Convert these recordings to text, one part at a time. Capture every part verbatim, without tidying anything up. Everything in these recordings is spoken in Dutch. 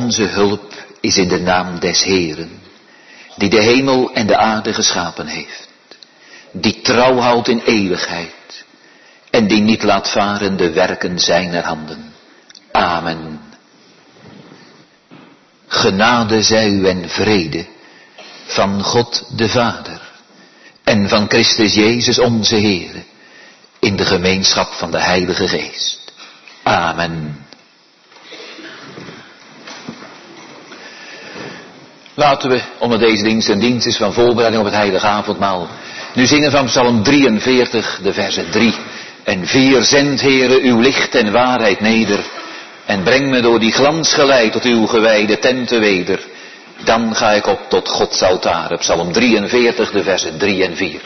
Onze hulp is in de naam des Heeren, die de hemel en de aarde geschapen heeft, die trouw houdt in eeuwigheid en die niet laat varen de werken zijner handen. Amen. Genade zij u en vrede van God de Vader en van Christus Jezus onze Heere, in de gemeenschap van de Heilige Geest. Amen. Laten we onder deze dienst een dienst is van voorbereiding op het heilige avondmaal nu zingen van Psalm drieënveertig, de versen drie en vier. Zend, Heere, uw licht en waarheid neder en breng me door die glans geleid tot uw gewijde tenten weder. Dan ga ik op tot Gods altaar. Psalm drieënveertig, de versen drie en vier.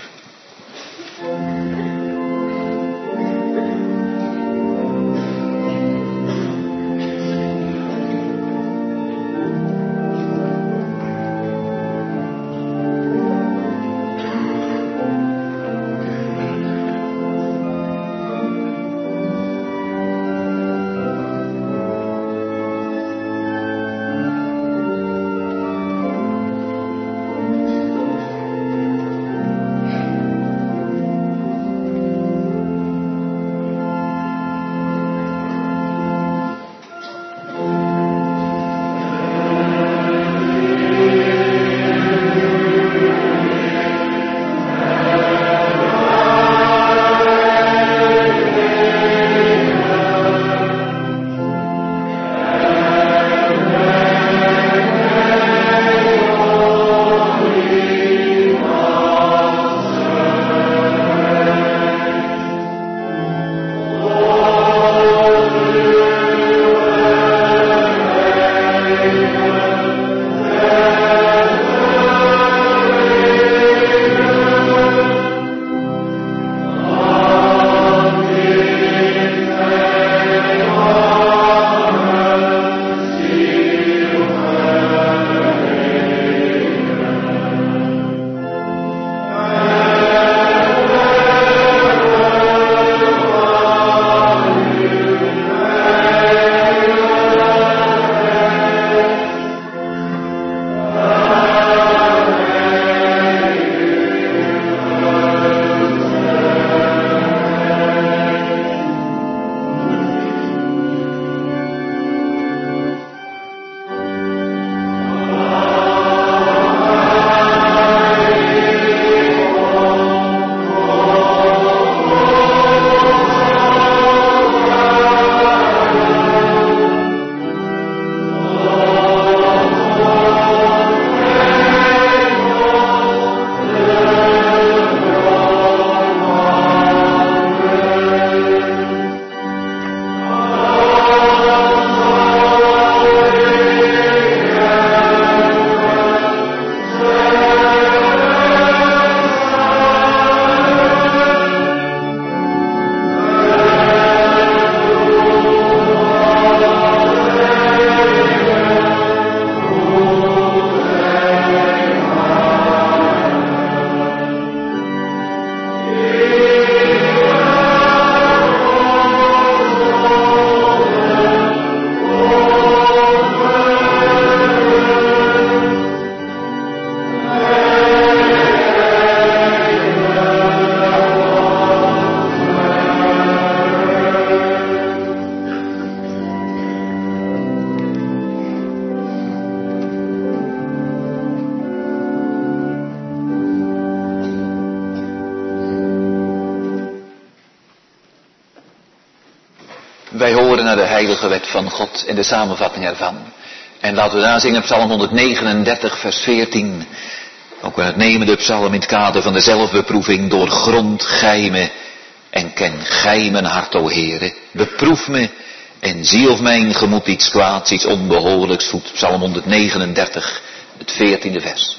Wij horen naar de heilige wet van God en de samenvatting ervan. En laten we daar zingen Psalm honderdnegenendertig vers veertien. Ook we het nemen de psalm in het kader van de zelfbeproeving. Doorgrond gij me en ken gij mijn hart, o Heere. Beproef me en zie of mijn gemoed iets kwaads, iets onbehoorlijks voedt. Psalm honderdnegenendertig, het veertiende vers.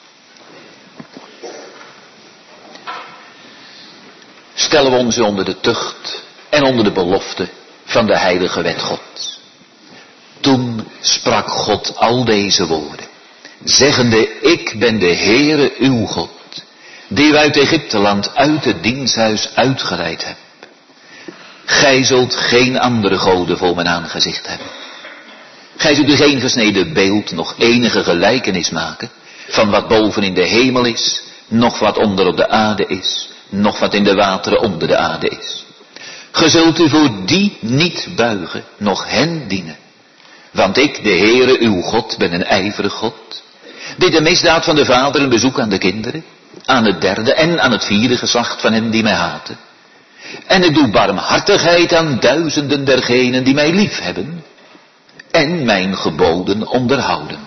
Stellen we ons onder de tucht en onder de belofte van de heilige wet God. Toen sprak God al deze woorden, zeggende, ik ben de Heere uw God, die u uit Egypteland uit het diensthuis uitgeleid hebt. Gij zult geen andere goden voor mijn aangezicht hebben. Gij zult u geen gesneden beeld, nog enige gelijkenis maken van wat boven in de hemel is, nog wat onder op de aarde is, nog wat in de wateren onder de aarde is. Ge zult u voor die niet buigen, nog hen dienen. Want ik, de Heere, uw God, ben een ijverig God. Dit de misdaad van de vader een bezoek aan de kinderen, aan het derde en aan het vierde geslacht van hen die mij haten. En ik doe barmhartigheid aan duizenden dergenen die mij lief hebben en mijn geboden onderhouden.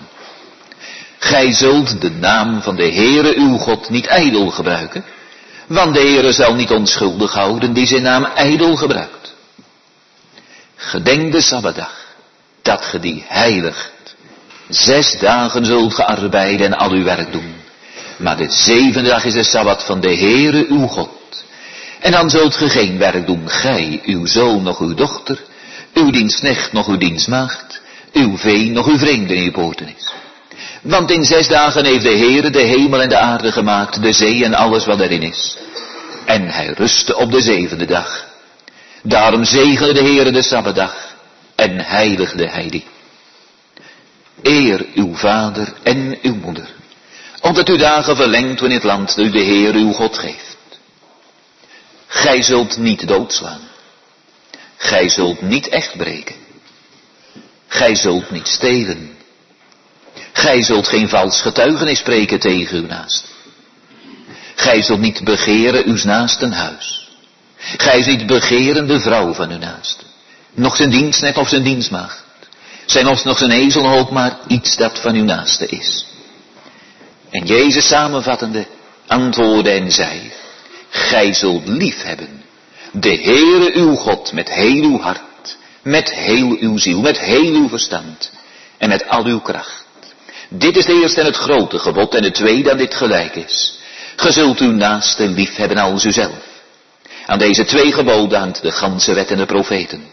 Gij zult de naam van de Heere uw God niet ijdel gebruiken, want de Heere zal niet onschuldig houden die zijn naam ijdel gebruikt. Gedenk de Sabbatdag, dat ge die heiligt. Zes dagen zult ge arbeiden en al uw werk doen. Maar de zevende dag is de Sabbat van de Heere uw God. En dan zult ge geen werk doen, gij, uw zoon, nog uw dochter, uw dienstknecht, nog uw dienstmaagd, uw vee, nog uw vreemde in uw poorten is. Want in zes dagen heeft de Heere de hemel en de aarde gemaakt, de zee en alles wat erin is. En hij rustte op de zevende dag. Daarom zegende de Heere de Sabbatdag en heiligde hij die. Eer uw vader en uw moeder, omdat uw dagen verlengd in het land dat u de Heer uw God geeft. Gij zult niet doodslaan. Gij zult niet echt breken. Gij zult niet stelen. Gij zult geen vals getuigenis spreken tegen uw naaste. Gij zult niet begeren uw naasten huis. Gij zult niet begeren de vrouw van uw naaste, nog zijn dienstknecht of zijn dienstmaagd, zijn of nog zijn ezel, ook maar iets dat van uw naaste is. En Jezus samenvattende antwoordde en zei, gij zult lief hebben de Heere uw God met heel uw hart, met heel uw ziel, met heel uw verstand en met al uw kracht. Dit is de eerste en het grote gebod, en het tweede aan dit gelijk is. Ge zult uw naaste lief hebben als uzelf. Aan deze twee geboden hangt de ganse wet en de profeten.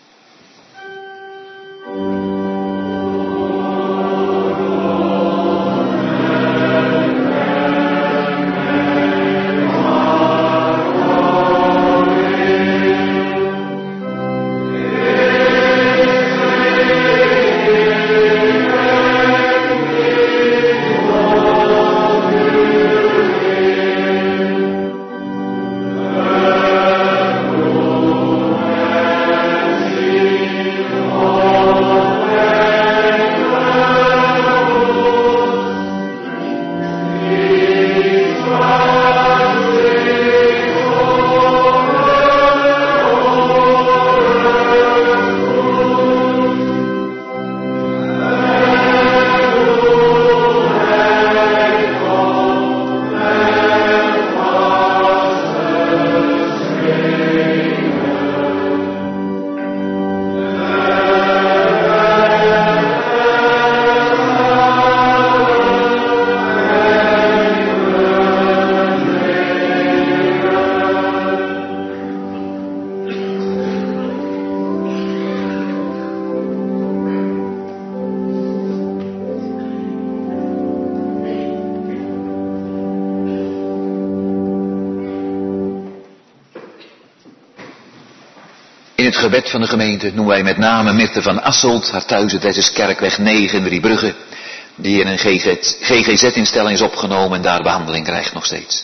In het gebed van de gemeente noemen wij met name Mirte van Asselt, haar thuis is Kerkweg negen in Driebrugge, die in een G G Z-instelling is opgenomen en daar behandeling krijgt nog steeds.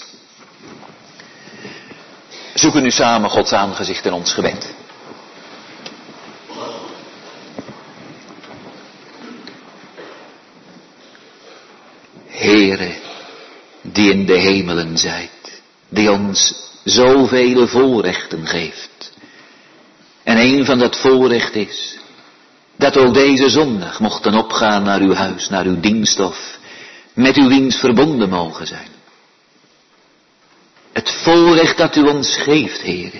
Zoeken nu samen Gods aangezicht in ons gebed. Heere, die in de hemelen zijt, die ons zoveel voorrechten geeft. En een van dat voorrecht is, dat ook deze zondag mochten opgaan naar uw huis, naar uw dienst of met uw dienst verbonden mogen zijn. Het voorrecht dat u ons geeft, Heere.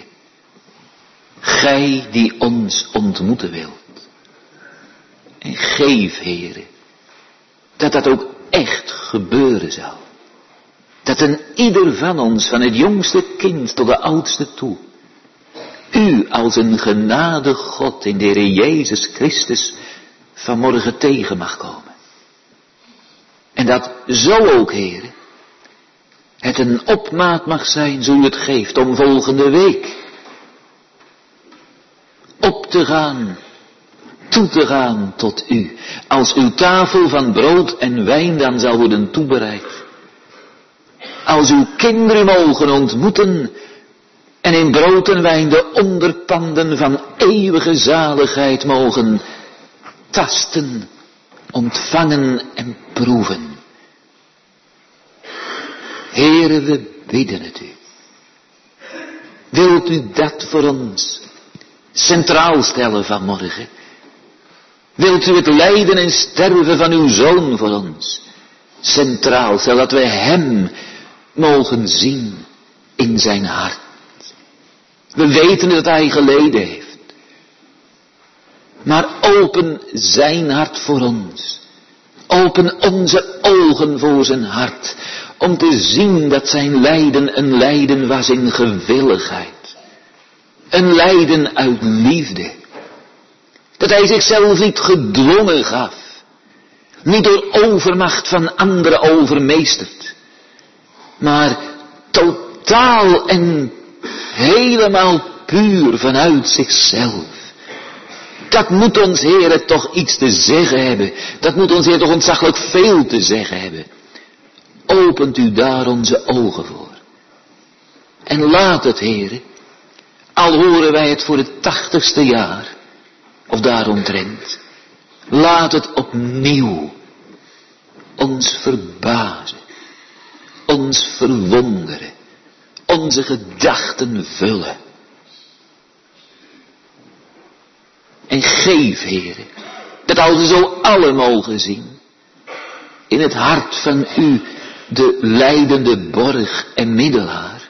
Gij die ons ontmoeten wilt. En geef, Heere, dat dat ook echt gebeuren zal. Dat een ieder van ons, van het jongste kind tot de oudste toe, u als een genadig God in de Heer Jezus Christus vanmorgen tegen mag komen. En dat zo ook, Heere, het een opmaat mag zijn, zo u het geeft, om volgende week op te gaan toe te gaan tot u. Als uw tafel van brood en wijn dan zal worden toebereid. Als uw kinderen mogen ontmoeten en in brood en wijn de onderpanden van eeuwige zaligheid mogen tasten, ontvangen en proeven. Heere, we bidden het u. Wilt u dat voor ons centraal stellen vanmorgen? Wilt u het lijden en sterven van uw Zoon voor ons centraal stellen, dat wij hem mogen zien in zijn hart? We weten dat hij geleden heeft. Maar open zijn hart voor ons. Open onze ogen voor zijn hart. Om te zien dat zijn lijden een lijden was in gewilligheid. Een lijden uit liefde. Dat hij zichzelf niet gedwongen gaf. Niet door overmacht van anderen overmeesterd. Maar totaal en helemaal puur vanuit zichzelf. Dat moet ons Heere toch iets te zeggen hebben. Dat moet ons Heer toch ontzaglijk veel te zeggen hebben. Opent u daar onze ogen voor. En laat het, Heere, al horen wij het voor het tachtigste jaar, of daaromtrent, laat het opnieuw ons verbazen, ons verwonderen, onze gedachten vullen. En geef, Heere, dat als we zo alle mogen zien, in het hart van u, de lijdende borg en middelaar,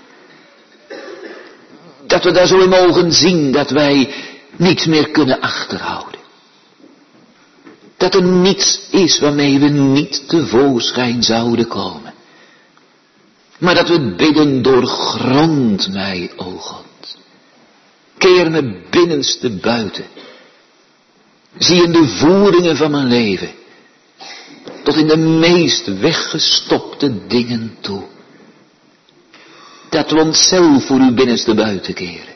dat we daar zo in mogen zien dat wij niets meer kunnen achterhouden. Dat er niets is waarmee we niet tevoorschijn zouden komen. Maar dat we bidden, doorgrond mij, o God. Keer me binnenste buiten. Zie in de voeringen van mijn leven. Tot in de meest weggestopte dingen toe. Dat we onszelf voor uw binnenste buiten keren.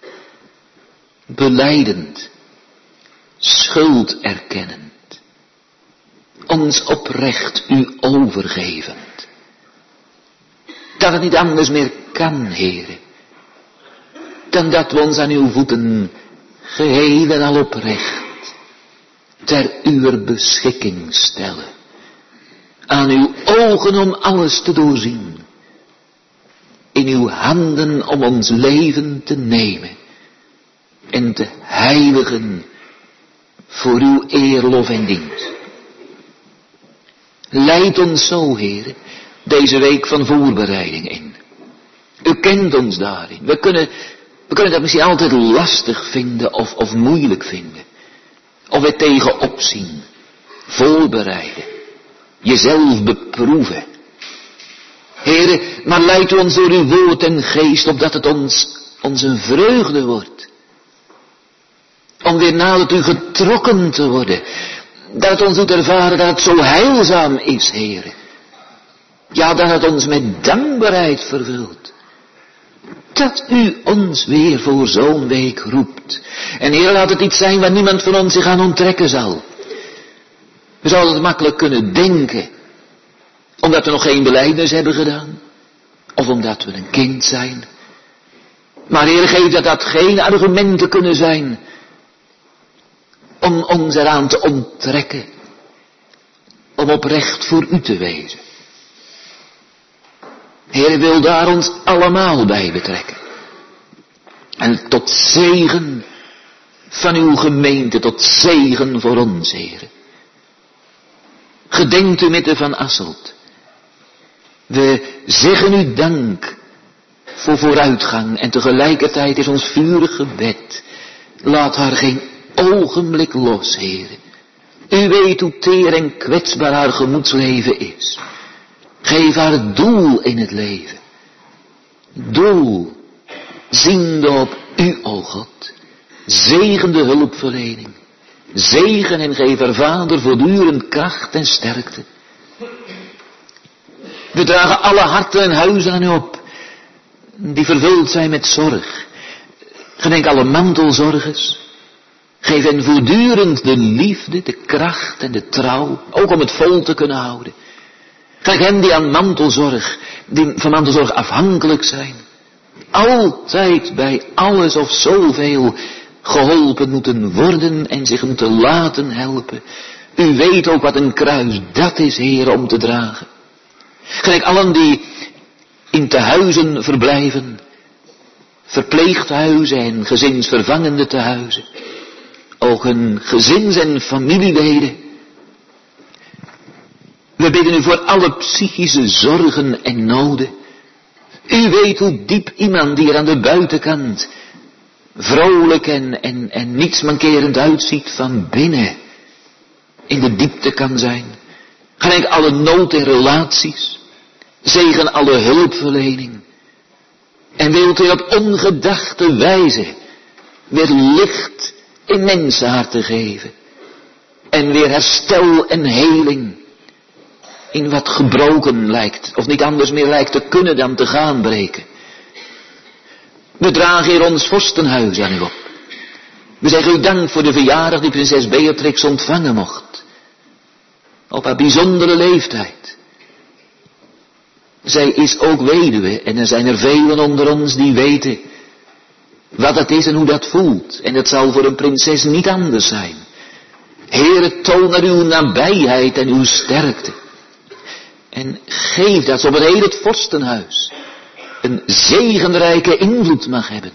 Belijdend. Schuld erkennend. Ons oprecht u overgevend. Dat het niet anders meer kan, Heere. Dan dat we ons aan uw voeten geheel en al oprecht ter uwer beschikking stellen. Aan uw ogen om alles te doorzien. In uw handen om ons leven te nemen. En te heiligen voor uw eer, lof en dienst. Leid ons zo, Heere, deze week van voorbereiding in. U kent ons daarin. We kunnen, we kunnen dat misschien altijd lastig vinden of, of moeilijk vinden. Of we tegenop zien. Voorbereiden. Jezelf beproeven. Heere, maar leid u ons door uw woord en geest, opdat het ons, ons een vreugde wordt. Om weer nader u getrokken te worden. Dat het ons doet ervaren dat het zo heilzaam is, Heere. Ja, dat het ons met dankbaarheid vervult. Dat u ons weer voor zo'n week roept. En Heer, laat het iets zijn waar niemand van ons zich aan onttrekken zal. We zouden het makkelijk kunnen denken. Omdat we nog geen belijdenis hebben gedaan. Of omdat we een kind zijn. Maar Heer, geef dat dat geen argumenten kunnen zijn. Om ons eraan te onttrekken. Om oprecht voor u te wezen. Heer, wil daar ons allemaal bij betrekken. En tot zegen van uw gemeente, tot zegen voor ons, Heer. Gedenkt u midden van Asselt. We zeggen u dank voor vooruitgang en tegelijkertijd is ons vurig gebed. Laat haar geen ogenblik los, Heer. U weet hoe teer en kwetsbaar haar gemoedsleven is. Geef haar het doel in het leven. Doel, ziende op u, o God. Zegen de hulpverlening. Zegen en geef haar vader voortdurend kracht en sterkte. We dragen alle harten en huizen aan u op. Die vervuld zijn met zorg. Gedenk alle mantelzorgers. Geef hen voortdurend de liefde, de kracht en de trouw, ook om het vol te kunnen houden. Gelijk hen die aan mantelzorg, die van mantelzorg afhankelijk zijn. Altijd bij alles of zoveel geholpen moeten worden en zich moeten laten helpen. U weet ook wat een kruis dat is, Heer, om te dragen. Gelijk allen die in tehuizen verblijven, verpleeghuizen en gezinsvervangende tehuizen. Ook hun gezins- en familieleden. We bidden u voor alle psychische zorgen en noden. U weet hoe diep iemand die er aan de buitenkant vrolijk en, en, en niets mankerend uitziet van binnen in de diepte kan zijn. Gelijk alle nood in relaties. Zegen alle hulpverlening. En wilt u op ongedachte wijze weer licht in mensenharten geven. En weer herstel en heling in wat gebroken lijkt, of niet anders meer lijkt te kunnen dan te gaan breken. We dragen hier ons vorstenhuis aan u op. We zeggen u dank voor de verjaardag die prinses Beatrix ontvangen mocht. Op haar bijzondere leeftijd. Zij is ook weduwe en er zijn er velen onder ons die weten wat dat is en hoe dat voelt. En dat zal voor een prinses niet anders zijn. Heere, toon er uw nabijheid en uw sterkte. En geef dat ze op het hele het vorstenhuis een zegenrijke invloed mag hebben.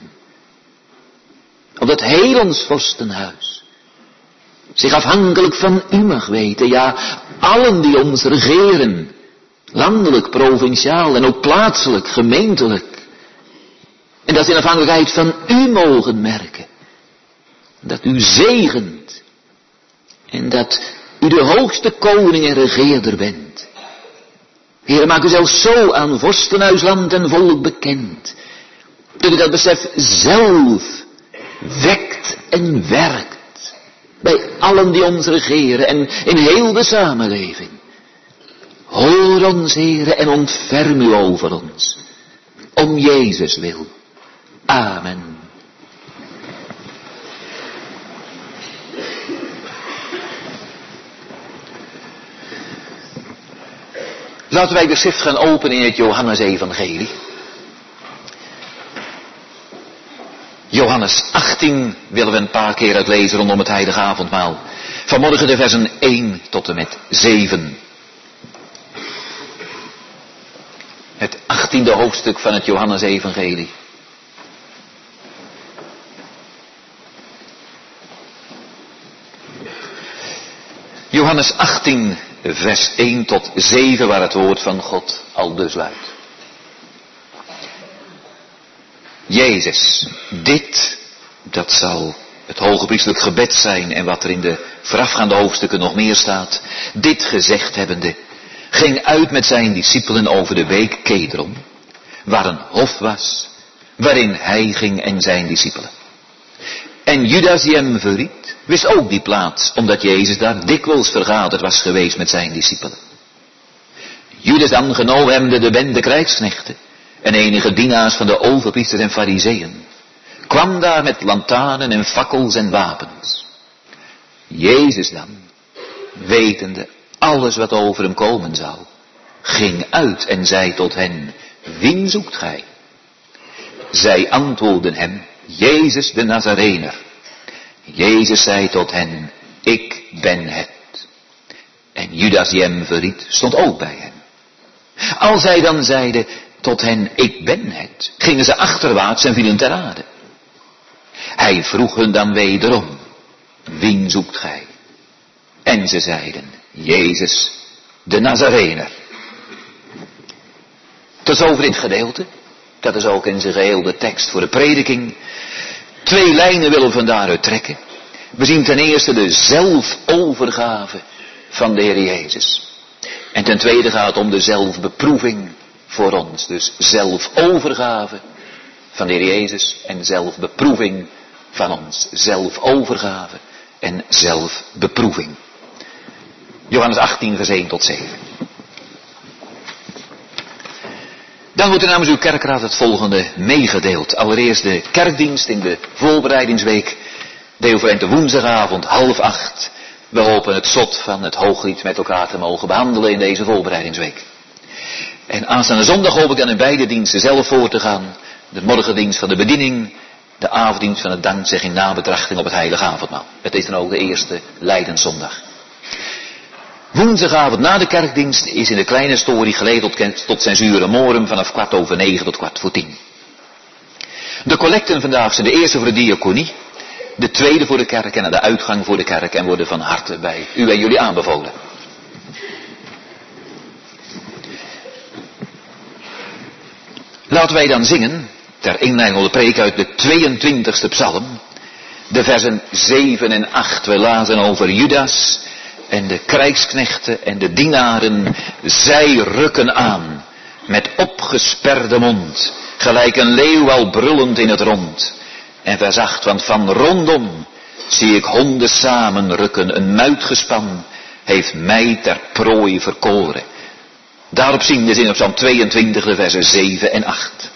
Op het heel ons vorstenhuis zich afhankelijk van u mag weten. Ja, allen die ons regeren. Landelijk, provinciaal en ook plaatselijk, gemeentelijk. En dat ze in afhankelijkheid van u mogen merken. Dat u zegent. En dat u de hoogste koning en regeerder bent. Heer, maak u zelfs zo aan vorstenhuisland en volk bekend. Dat u dat besef zelf wekt en werkt. Bij allen die ons regeren en in heel de samenleving. Hoor ons, Heere, en ontferm u over ons. Om Jezus wil. Amen. Laten wij de schrift gaan openen in het Johannes-evangelie. Johannes achttien willen we een paar keer uitlezen rondom het heilige avondmaal. Vanmorgen de versen één tot en met zeven. Het achttiende hoofdstuk van het Johannes-evangelie. Johannes achttien, vers één tot zeven, waar het woord van God aldus luidt. Jezus, dit, dat zal het hogepriestelijk gebed zijn en wat er in de voorafgaande hoofdstukken nog meer staat. Dit gezegd hebbende, ging uit met zijn discipelen over de beek Kedron, waar een hof was, waarin hij ging en zijn discipelen. En Judas die hem verried, wist ook die plaats, omdat Jezus daar dikwijls vergaderd was geweest met zijn discipelen. Judas dan genomen hebbende de bende krijgsknechten en enige dienaars van de overpriesters en fariseeën, kwam daar met lantaarnen en fakkels en wapens. Jezus dan, wetende alles wat over hem komen zou, ging uit en zei tot hen, wien zoekt gij? Zij antwoordden hem, Jezus de Nazarener. Jezus zei tot hen, ik ben het. En Judas die hem verried, stond ook bij hen. Als zij dan zeiden tot hen, ik ben het, gingen ze achterwaarts en vielen ter aarde. Hij vroeg hun dan wederom, wien zoekt gij? En ze zeiden, Jezus de Nazarener. Tot zover dit gedeelte. Dat is ook in zijn geheel de tekst voor de prediking. Twee lijnen willen we van daaruit trekken. We zien ten eerste de zelfovergave van de Heer Jezus. En ten tweede gaat het om de zelfbeproeving voor ons. Dus zelfovergave van de Heer Jezus en zelfbeproeving van ons. Zelfovergave en zelfbeproeving. Johannes achttien, vers één tot zeven. Dan wordt er namens uw kerkraad het volgende meegedeeld. Allereerst de kerkdienst in de voorbereidingsweek. De overente woensdagavond, half acht. We hopen het slot van het Hooglied met elkaar te mogen behandelen in deze voorbereidingsweek. En aanstaande zondag hoop ik dan in beide diensten zelf voor te gaan. De morgendienst van de bediening, de avonddienst van het dankzegging nabetrachting op het heilige avondmaal. Het is dan ook de eerste Lijdenszondag. Woensdagavond na de kerkdienst is in de kleine story geleid tot censuur en morum vanaf kwart over negen tot kwart voor tien. De collecten vandaag zijn de eerste voor de diaconie, de tweede voor de kerk en aan de uitgang voor de kerk en worden van harte bij u en jullie aanbevolen. Laten wij dan zingen, ter inleiding op de preek uit de tweeëntwintigste psalm, de versen zeven en acht. We lazen over Judas en de krijgsknechten en de dienaren, zij rukken aan, met opgesperde mond, gelijk een leeuw al brullend in het rond. En vers acht, want van rondom zie ik honden samen rukken, een muitgespan heeft mij ter prooi verkoren. Daarop zien we in op Psalm tweeëntwintig de versen zeven en acht.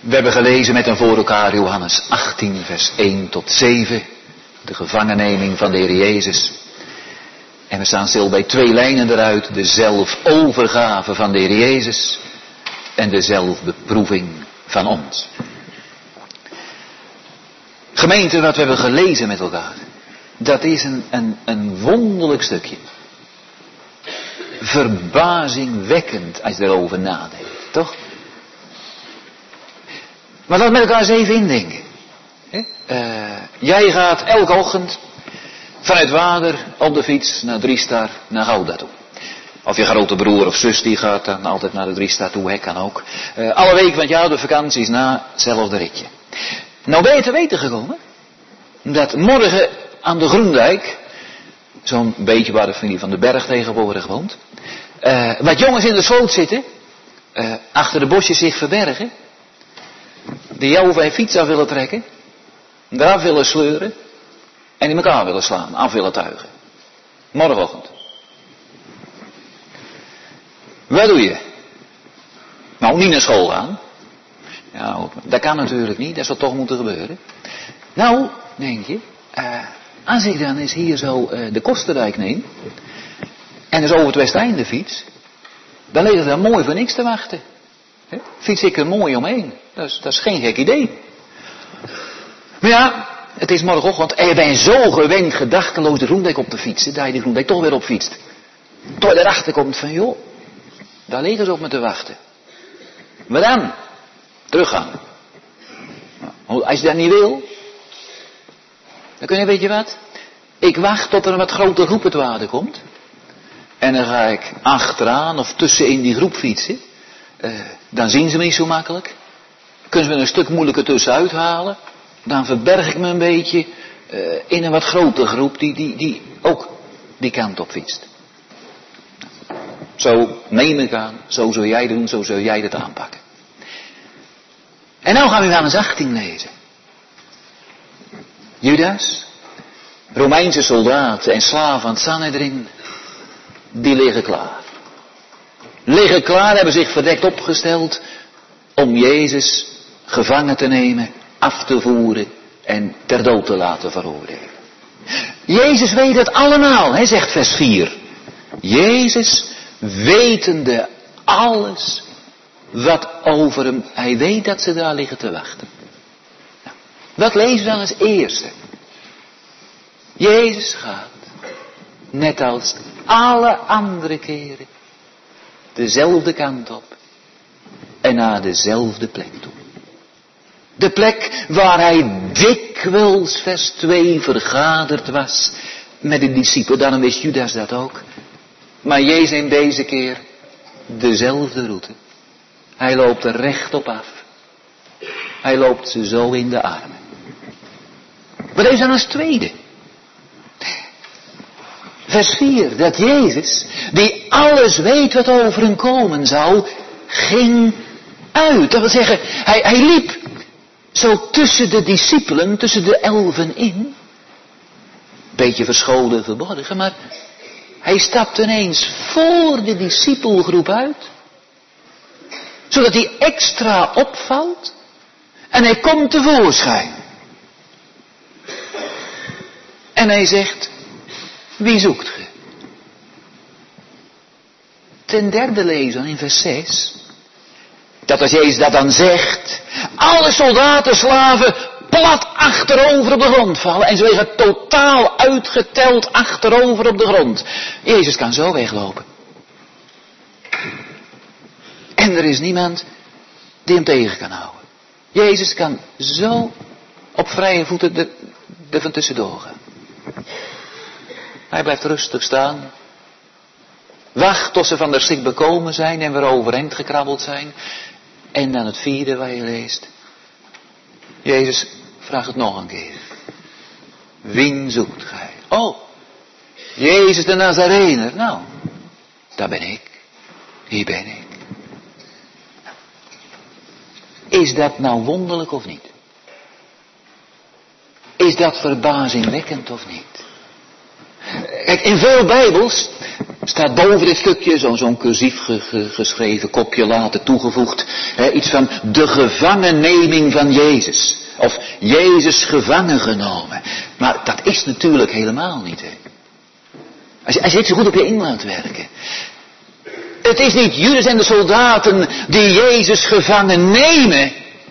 We hebben gelezen met en voor elkaar Johannes achttien vers één tot zeven. De gevangenneming van de Heer Jezus. En we staan stil bij twee lijnen eruit. De zelfovergave van de Heer Jezus. En de zelfbeproeving van ons. Gemeente, wat we hebben gelezen met elkaar. Dat is een, een, een wonderlijk stukje. Verbazingwekkend als je erover nadenkt. Toch? Maar laten we met elkaar eens even indenken. Uh, jij gaat elke ochtend vanuit Wader op de fiets naar Driestar, naar Gouda toe. Of je grote broer of zus die gaat dan altijd naar de Driestar toe, hè, kan ook. Uh, alle weken van het jaar de vakanties na, hetzelfde ritje. Nou ben je te weten gekomen dat morgen aan de Groendijk, zo'n beetje waar de familie van de Berg tegenwoordig woont, uh, wat jongens in de sloot zitten, uh, achter de bosjes zich verbergen, die jou van je fiets af willen trekken, eraf willen sleuren en in elkaar willen slaan, af willen tuigen. Morgenochtend. Wat doe je? Nou, niet naar school gaan. Ja, dat kan natuurlijk niet, dat zal toch moeten gebeuren. Nou, denk je, uh, als ik dan eens hier zo uh, de Kosterdijk neem en eens over het Westeinde fiets, dan ligt er dan mooi voor niks te wachten. He? Fiets ik er mooi omheen. Dat is, dat is geen gek idee. Maar ja, het is morgenochtend en je bent zo gewend gedachteloos de Groendijk op te fietsen, dat je de Groendijk toch weer op fietst. Tot je erachter komt van, joh, daar liggen ze op me te wachten. Maar dan? Teruggaan. Nou, als je dat niet wil, dan kun je, weet je wat, ik wacht tot er een wat grotere groep het water komt. En dan ga ik achteraan of tussenin die groep fietsen. Uh, dan zien ze me niet zo makkelijk. Kunnen ze me een stuk moeilijker tussenuit halen. Dan verberg ik me een beetje uh, in een wat grotere groep die, die, die ook die kant op fietst. Zo neem ik aan, zo zul jij doen, zo zul jij dat aanpakken. En nou gaan we Johannes achttien lezen. Judas, Romeinse soldaten en slaven van het Sanhedrin, die liggen klaar. Liggen klaar, hebben zich verdekt opgesteld om Jezus gevangen te nemen, af te voeren en ter dood te laten veroordelen. Jezus weet het allemaal, hè, zegt vers vier. Jezus wetende alles wat over hem, hij weet dat ze daar liggen te wachten. Nou, wat lezen we dan als eerste? Jezus gaat, net als alle andere keren, dezelfde kant op en naar dezelfde plek toe. De plek waar hij dikwijls, vers twee, vergaderd was met de discipelen. Daarom wist Judas dat ook. Maar Jezus neemt deze keer dezelfde route. Hij loopt er rechtop af. Hij loopt ze zo in de armen. Wat is dan als tweede? Vers vier, dat Jezus, die alles weet wat over hem komen zou, ging uit. Dat wil zeggen, hij, hij liep zo tussen de discipelen, tussen de elfen in. Beetje verscholen, verborgen, maar hij stapt ineens voor de discipelgroep uit. Zodat hij extra opvalt. En hij komt tevoorschijn. En hij zegt, wie zoekt ge? Ten derde lezen in vers zes. Dat als Jezus dat dan zegt, alle soldaten, slaven, plat achterover op de grond vallen. En ze liggen totaal uitgeteld achterover op de grond. Jezus kan zo weglopen. En er is niemand die hem tegen kan houden. Jezus kan zo op vrije voeten er, er van tussendoor gaan. Hij blijft rustig staan. Wacht tot ze van der schrik bekomen zijn en weer overeind gekrabbeld zijn. En dan het vierde waar je leest. Jezus vraagt het nog een keer. Wien zoekt gij? Oh, Jezus de Nazarener. Nou, daar ben ik. Hier ben ik. Is dat nou wonderlijk of niet? Is dat verbazingwekkend of niet? Kijk, in veel Bijbels Staat boven dit stukje, zo'n zo'n cursief ge, ge, geschreven kopje later toegevoegd. Hè, iets van de gevangenneming van Jezus. Of Jezus gevangen genomen. Maar dat is natuurlijk helemaal niet. Hè. Als je, als je het zo goed op je in laat werken. Het is niet Judas en de soldaten die Jezus gevangen nemen.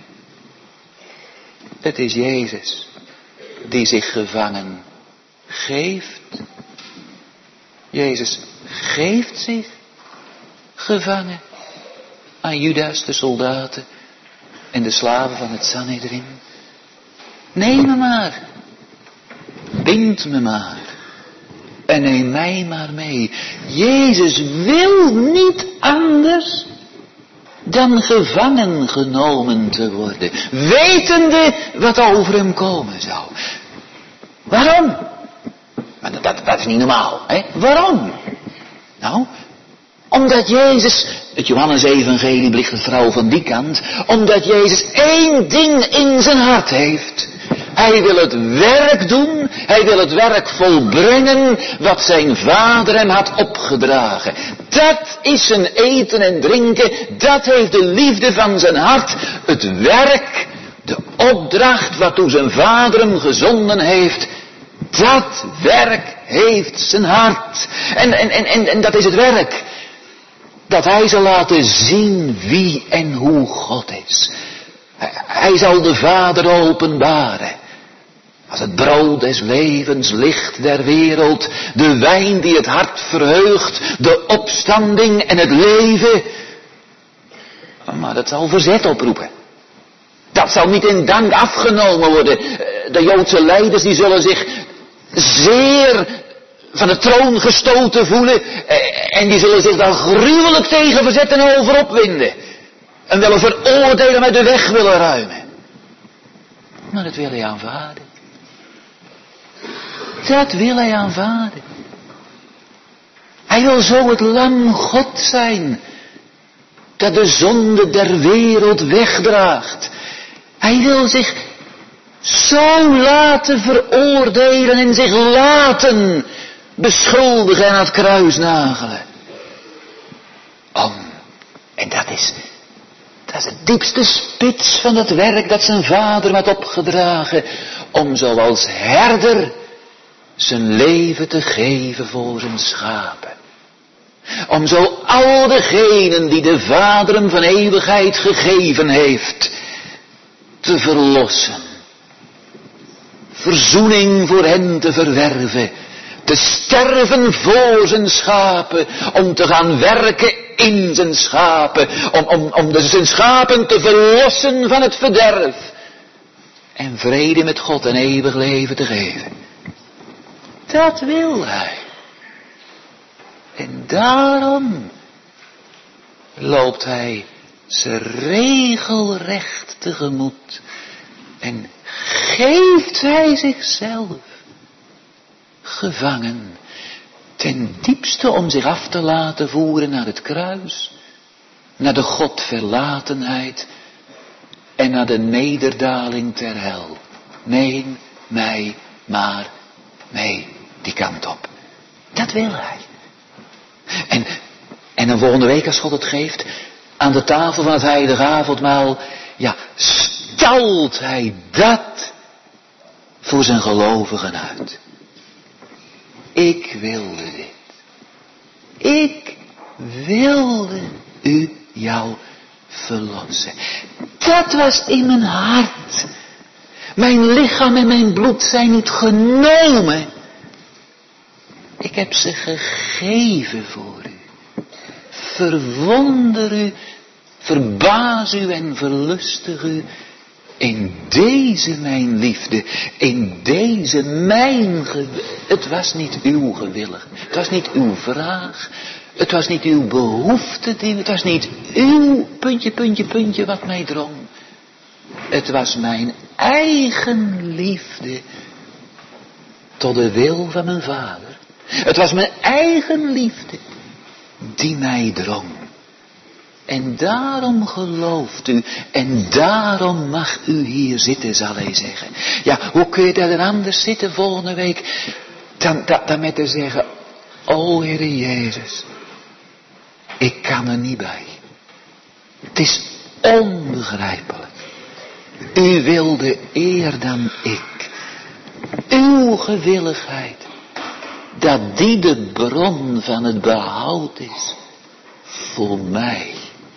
Het is Jezus die zich gevangen geeft. Jezus geeft zich gevangen aan Judas, de soldaten en de slaven van het Sanhedrin. Neem me maar, bind me maar en neem mij maar mee. Jezus wil niet anders dan gevangen genomen te worden, wetende wat over hem komen zou. Waarom? Maar dat, dat, dat is niet normaal, hè? Waarom? Nou, omdat Jezus, het Johannes-evangelie ligt het vrouw van die kant, omdat Jezus één ding in zijn hart heeft. Hij wil het werk doen, hij wil het werk volbrengen wat zijn vader hem had opgedragen. Dat is zijn eten en drinken, dat heeft de liefde van zijn hart, het werk, de opdracht waartoe zijn vader hem gezonden heeft. Dat werk heeft zijn hart. En, en, en, en, en dat is het werk. Dat hij zal laten zien wie en hoe God is. Hij zal de Vader openbaren. Als het brood des levens, licht der wereld, de wijn die het hart verheugt, de opstanding en het leven. Maar dat zal verzet oproepen. Dat zal niet in dank afgenomen worden. De Joodse leiders die zullen zich zeer van de troon gestoten voelen. En die zullen zich daar gruwelijk tegen verzetten en over opwinden. En willen veroordelen met de weg willen ruimen. Maar dat wil hij aanvaarden. Dat wil hij aanvaarden. Hij wil zo het lam God zijn. Dat de zonde der wereld wegdraagt. Hij wil zich zo laten veroordelen en zich laten beschuldigen en aan het kruis nagelen. Om, en dat is, dat is de diepste spits van het werk dat zijn vader had opgedragen, om zoals herder zijn leven te geven voor zijn schapen. Om zo al degenen die de vader hem van eeuwigheid gegeven heeft, te verlossen. Verzoening voor hen te verwerven. Te sterven voor zijn schapen. Om te gaan werken in zijn schapen. Om, om, om de, zijn schapen te verlossen van het verderf. En vrede met God en eeuwig leven te geven. Dat wil hij. En daarom loopt hij ze regelrecht tegemoet. En geeft hij zichzelf gevangen, ten diepste om zich af te laten voeren naar het kruis, naar de Godverlatenheid en naar de nederdaling ter hel. Neem mij maar mee die kant op. Dat wil hij. En, en dan volgende week, als God het geeft, aan de tafel van het heilige avondmaal, ja, stalt hij dat voor zijn gelovigen uit. Ik wilde dit. Ik wilde u jou verlossen. Dat was in mijn hart. Mijn lichaam en mijn bloed zijn niet genomen. Ik heb ze gegeven voor u. Verwonder u, verbaas u en verlustig u in deze mijn liefde, in deze mijn gewillig. Het was niet uw gewillig, het was niet uw vraag, het was niet uw behoefte, het was niet uw puntje, puntje, puntje wat mij drong. Het was mijn eigen liefde tot de wil van mijn vader. Het was mijn eigen liefde die mij drong. En daarom gelooft u, en daarom mag u hier zitten, zal hij zeggen. Ja, hoe kun je daar dan anders zitten volgende week, dan, dan, dan met te zeggen, O Heere Jezus, ik kan er niet bij. Het is onbegrijpelijk. U wilde eer dan ik. Uw gewilligheid, dat die de bron van het behoud is voor mij.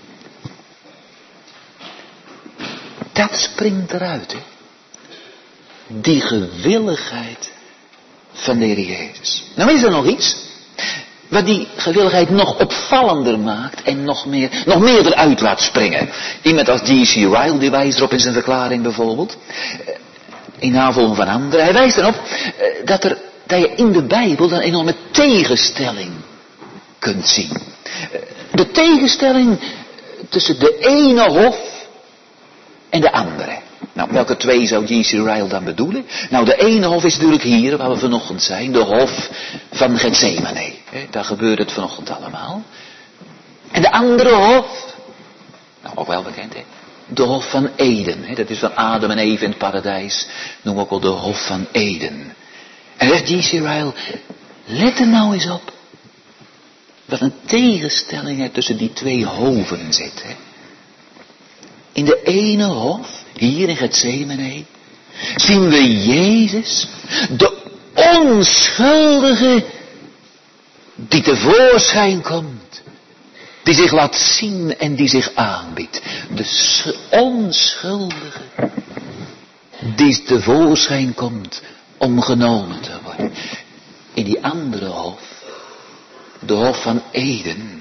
Dat springt eruit, hè. Die gewilligheid van de Heer Jezus. Nou is er nog iets wat die gewilligheid nog opvallender maakt en nog meer, nog meer eruit laat springen. Iemand als G C Ryle, die wijst erop in zijn verklaring bijvoorbeeld, in navolging van anderen. Hij wijst erop dat, er, dat je in de Bijbel een enorme tegenstelling kunt zien. De tegenstelling tussen de ene hof en de andere. Nou, welke twee zou G C Ryle dan bedoelen? Nou, de ene hof is natuurlijk hier, waar we vanochtend zijn, de hof van Gethsemane. Daar gebeurt het vanochtend allemaal. En de andere hof, nou ook wel bekend, hè? De hof van Eden. Hè? Dat is van Adam en Eve in het paradijs. Noemen we ook wel de hof van Eden. En zegt G C Ryle, let er nou eens op. Wat een tegenstelling er tussen die twee hoven zit. Hè? In de ene hof, hier in Gethsemane, zien we Jezus, de onschuldige, die tevoorschijn komt, die zich laat zien en die zich aanbiedt. De onschuldige, die tevoorschijn komt om genomen te worden. In die andere hof, de hof van Eden,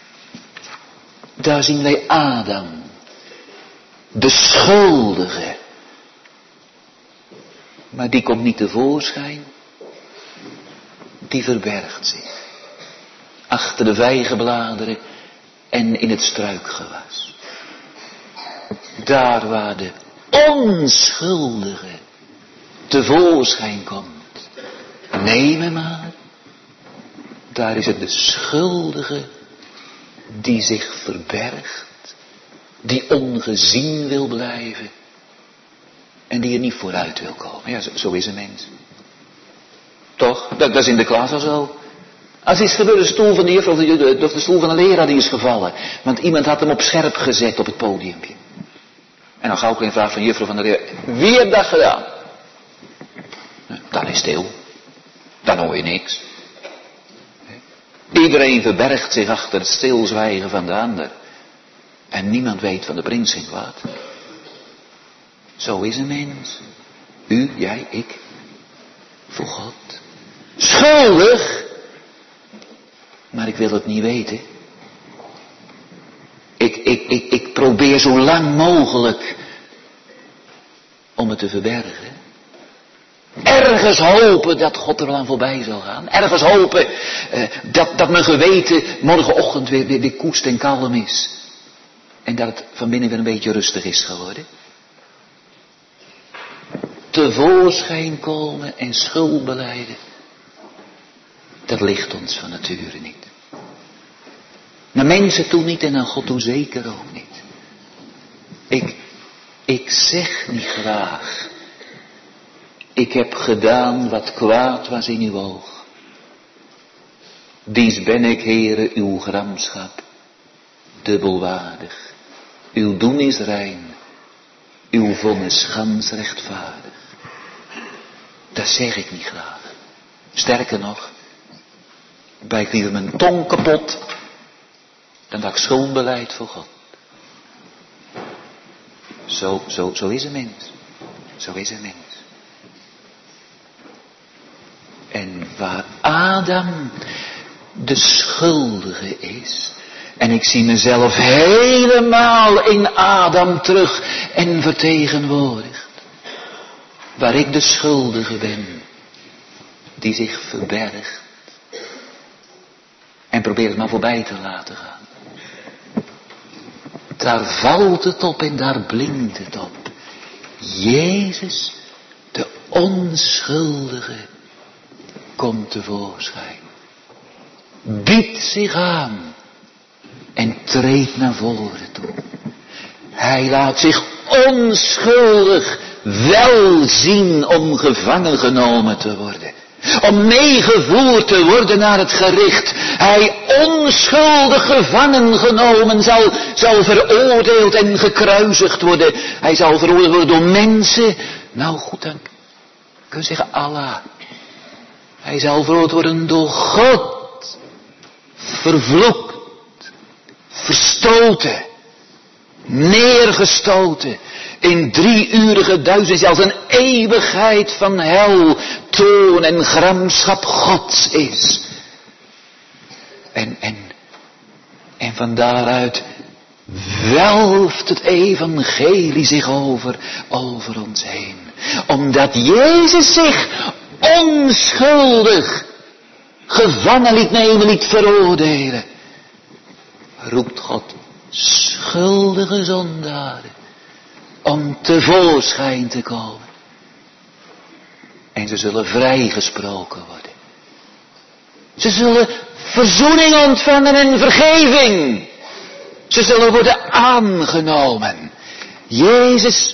daar zien wij Adam, de schuldige. Maar die komt niet tevoorschijn. Die verbergt zich. Achter de vijgenbladeren en in het struikgewas. Daar waar de onschuldige tevoorschijn komt. Neem hem maar. Daar is het de schuldige die zich verbergt. Die ongezien wil blijven. En die er niet vooruit wil komen. Ja, zo, zo is een mens. Toch? Dat, dat is in de klas al zo. Als iets gebeurt, de stoel van de juffrouw of de, of de stoel van de leraar die is gevallen. Want iemand had hem op scherp gezet op het podiumpje. En dan gauw ik een vraag van juffrouw van de leraar. Wie heeft dat gedaan? Dan is stil. Dan hoor je niks. Iedereen verbergt zich achter het stilzwijgen van de ander. En niemand weet van de prins in kwaad. Zo is een mens. U, jij, ik. Voor God. Schuldig. Maar ik wil het niet weten. Ik, ik, ik, ik probeer zo lang mogelijk om het te verbergen. Ergens hopen dat God er wel aan voorbij zal gaan. Ergens hopen uh, dat, dat mijn geweten morgenochtend weer, weer, weer koest en kalm is. En dat het van binnen weer een beetje rustig is geworden. Tevoorschijn komen en schuld belijden. Dat ligt ons van nature niet. Naar mensen toe niet en aan God toe zeker ook niet. Ik, ik zeg niet graag. Ik heb gedaan wat kwaad was in uw oog. Dies ben ik, Heere, uw gramschap, dubbelwaardig. Uw doen is rein, uw vonnis gans rechtvaardig. Dat zeg ik niet graag. Sterker nog, bijt liever mijn tong kapot, dan dat ik schuld beleid voor God. Zo, zo, zo is een mens. Zo is een mens. En waar Adam de schuldige is, en ik zie mezelf helemaal in Adam terug en vertegenwoordigd, waar ik de schuldige ben, die zich verbergt en probeert het maar voorbij te laten gaan. Daar valt het op en daar blinkt het op. Jezus, de onschuldige, komt tevoorschijn. Biedt zich aan en treedt naar voren toe. Hij laat zich onschuldig wel zien om gevangen genomen te worden. Om meegevoerd te worden naar het gericht. Hij onschuldig gevangen genomen zal, zal veroordeeld en gekruisigd worden. Hij zal veroordeeld worden door mensen. Nou goed, dan kun je zeggen Allah. Hij zal veroordeeld worden door God. Vervloekt. Verstoten. Neergestoten. In drieurige duisternis, als een eeuwigheid van hel, toorn en gramschap Gods is. En, en, en van daaruit welft het evangelie zich over, over ons heen. Omdat Jezus zich onschuldig gevangen liet nemen, liet veroordelen. Roept God schuldige zondaren om tevoorschijn te komen. En ze zullen vrijgesproken worden. Ze zullen verzoening ontvangen en vergeving. Ze zullen worden aangenomen. Jezus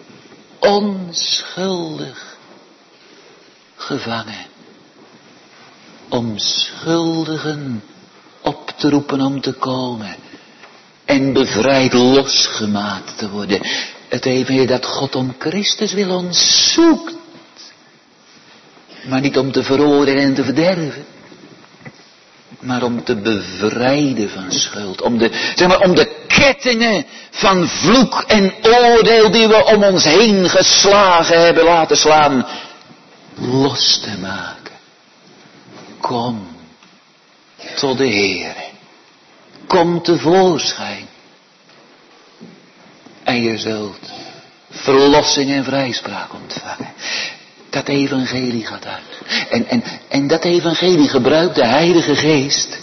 onschuldig gevangen. Om schuldigen op te roepen om te komen. En bevrijd losgemaakt te worden. Het evenwicht dat God om Christus wil ons zoekt. Maar niet om te veroordelen en te verderven. Maar om te bevrijden van schuld. Om de, zeg maar, om de kettingen van vloek en oordeel die we om ons heen geslagen hebben laten slaan. Los te maken. Kom tot de Heere. Kom tevoorschijn. En je zult verlossing en vrijspraak ontvangen. Dat evangelie gaat uit. En, en, en dat evangelie gebruikt de Heilige Geest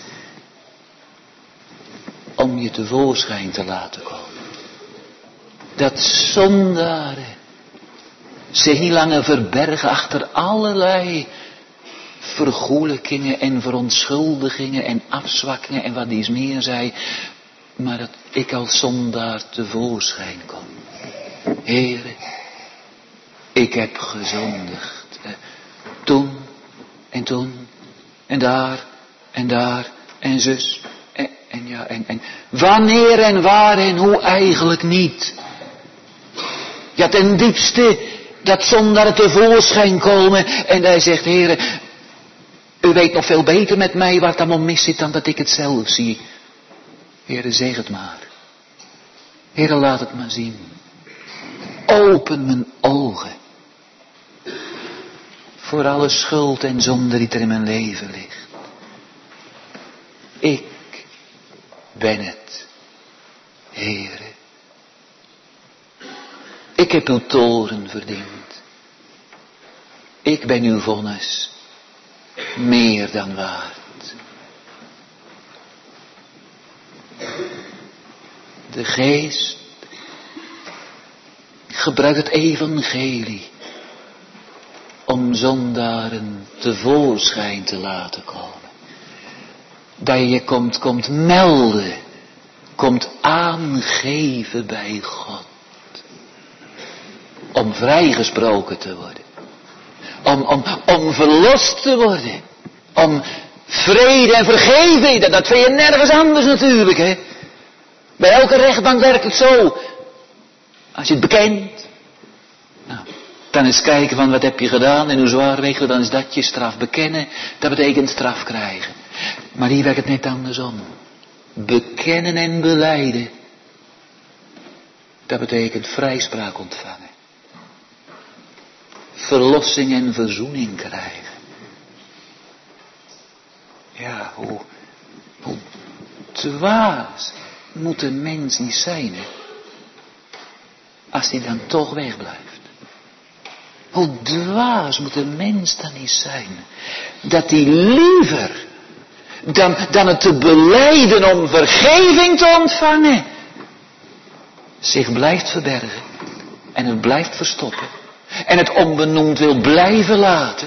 om je tevoorschijn te laten komen. Dat zondaren zich niet langer verbergen achter allerlei vergoelijkingen en verontschuldigingen en afzwakkingen en wat dies meer zei. Maar dat ik als zondaar tevoorschijn kom. Heere, ik heb gezondigd. Eh, toen en toen en daar en daar en zus en, en ja en, en wanneer en waar en hoe eigenlijk niet. Ja, ten diepste dat zondaar tevoorschijn komen en hij zegt, Heere, u weet nog veel beter met mij waar het allemaal mis zit dan dat ik het zelf zie. Heere, zeg het maar. Heere, laat het maar zien. Open mijn ogen. Voor alle schuld en zonde die er in mijn leven ligt. Ik ben het, Heere. Ik heb uw toorn verdiend. Ik ben uw vonnis. Meer dan waard. De Geest gebruikt het evangelie om zondaren tevoorschijn te laten komen. Dat je je komt, komt melden, komt aangeven bij God. Om vrijgesproken te worden. Om, om, om verlost te worden. Om vrede en vergeving. Dat, dat vind je nergens anders natuurlijk. Hè? Bij elke rechtbank werkt het zo. Als je het bekent. Nou, dan eens kijken van wat heb je gedaan en hoe zwaar weegt het. Dan is dat je straf. Bekennen, dat betekent straf krijgen. Maar hier werkt het net andersom. Bekennen en belijden. Dat betekent vrijspraak ontvangen. Verlossing en verzoening krijgen. Ja, hoe, hoe dwaas moet een mens niet zijn, hè? Als hij dan toch wegblijft. Hoe dwaas moet een mens dan niet zijn, dat hij liever dan, dan het te belijden om vergeving te ontvangen, zich blijft verbergen en het blijft verstoppen. En het onbenoemd wil blijven laten.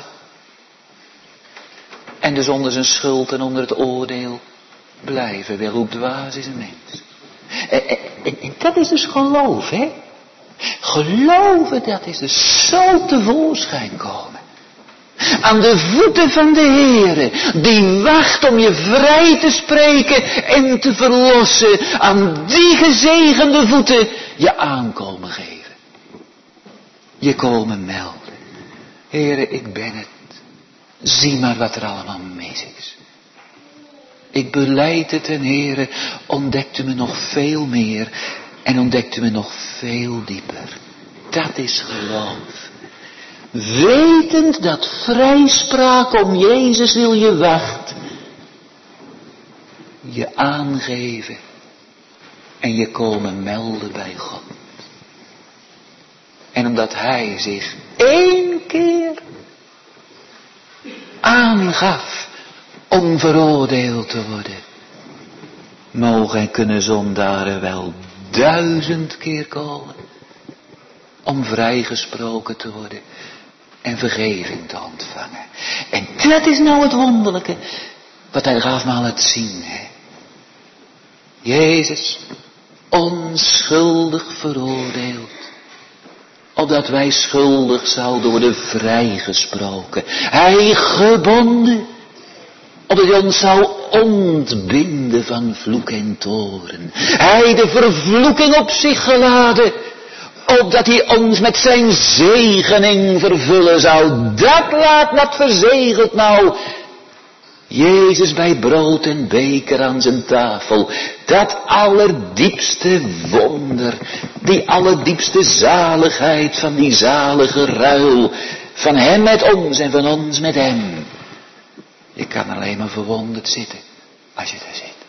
En dus onder zijn schuld en onder het oordeel blijven wil. Hoe dwaas is een mens. En, en, en dat is dus geloof, hè. Geloven, dat is dus zo tevoorschijn komen. aan de voeten van de Heere, die wacht om je vrij te spreken en te verlossen, aan die gezegende voeten je aankomen geven. Je komen melden. Heere, ik ben het. Zie maar wat er allemaal mis is. Ik belijd het en Heere, ontdekt u me nog veel meer en ontdekt u me nog veel dieper. Dat is geloof. Wetend dat vrijspraak om Jezus wil je wacht. Je aangeven en je komen melden bij God. En omdat Hij zich één keer aangaf om veroordeeld te worden, mogen en kunnen zondaren wel duizend keer komen om vrijgesproken te worden en vergeving te ontvangen. En dat is nou het wonderlijke wat hij gaafmaal laat zien. Hè? Jezus, onschuldig veroordeeld, opdat wij schuldig zouden worden vrijgesproken. Hij gebonden, opdat hij ons zou ontbinden van vloek en toorn. Hij de vervloeking op zich geladen, opdat hij ons met zijn zegening vervullen zou. Dat laat dat verzegeld nou. Jezus bij brood en beker aan zijn tafel. Dat allerdiepste wonder. Die allerdiepste zaligheid van die zalige ruil. Van hem met ons en van ons met hem. Je kan alleen maar verwonderd zitten als je daar zit.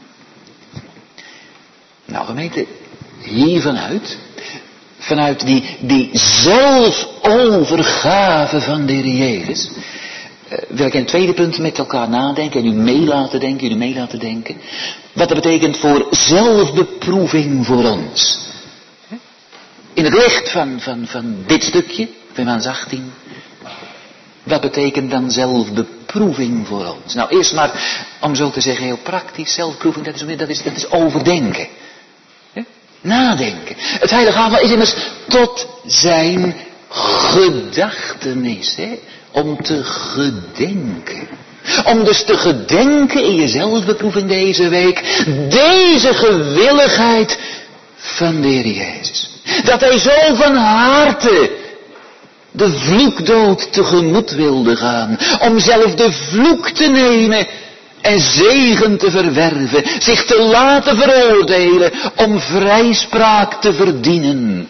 Nou gemeente, hier vanuit, vanuit die, die zelfovergave van de Heer Jezus, uh, wil ik een tweede punt met elkaar nadenken en u mee laten denken, u mee laten denken. Wat dat betekent voor zelfbeproeving voor ons. In het licht van, van, van dit stukje, vers achttien. Wat betekent dan zelfbeproeving voor ons? Nou, eerst maar, om zo te zeggen, heel praktisch, zelfbeproeving, dat is, dat is, dat is overdenken. He? Nadenken. Het heilige avondmaal is immers tot zijn gedachtenis, hè? Om te gedenken. Om dus te gedenken in je zelfbeproeving deze week, deze gewilligheid van de Heer Jezus. Dat hij zo van harte de vloekdood tegemoet wilde gaan. Om zelf de vloek te nemen en zegen te verwerven. Zich te laten veroordelen om vrijspraak te verdienen.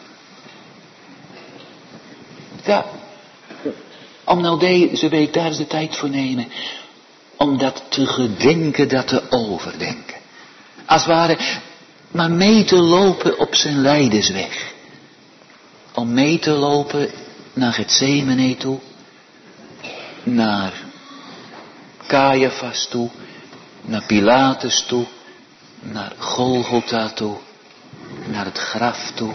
Ja, om nou deze week daar eens de tijd voor nemen. Om dat te gedenken, dat te overdenken. Als het ware maar mee te lopen op zijn lijdensweg. Om mee te lopen naar Getsemane toe, naar Caiaphas toe, naar Pilatus toe, naar Golgotha toe, naar het graf toe.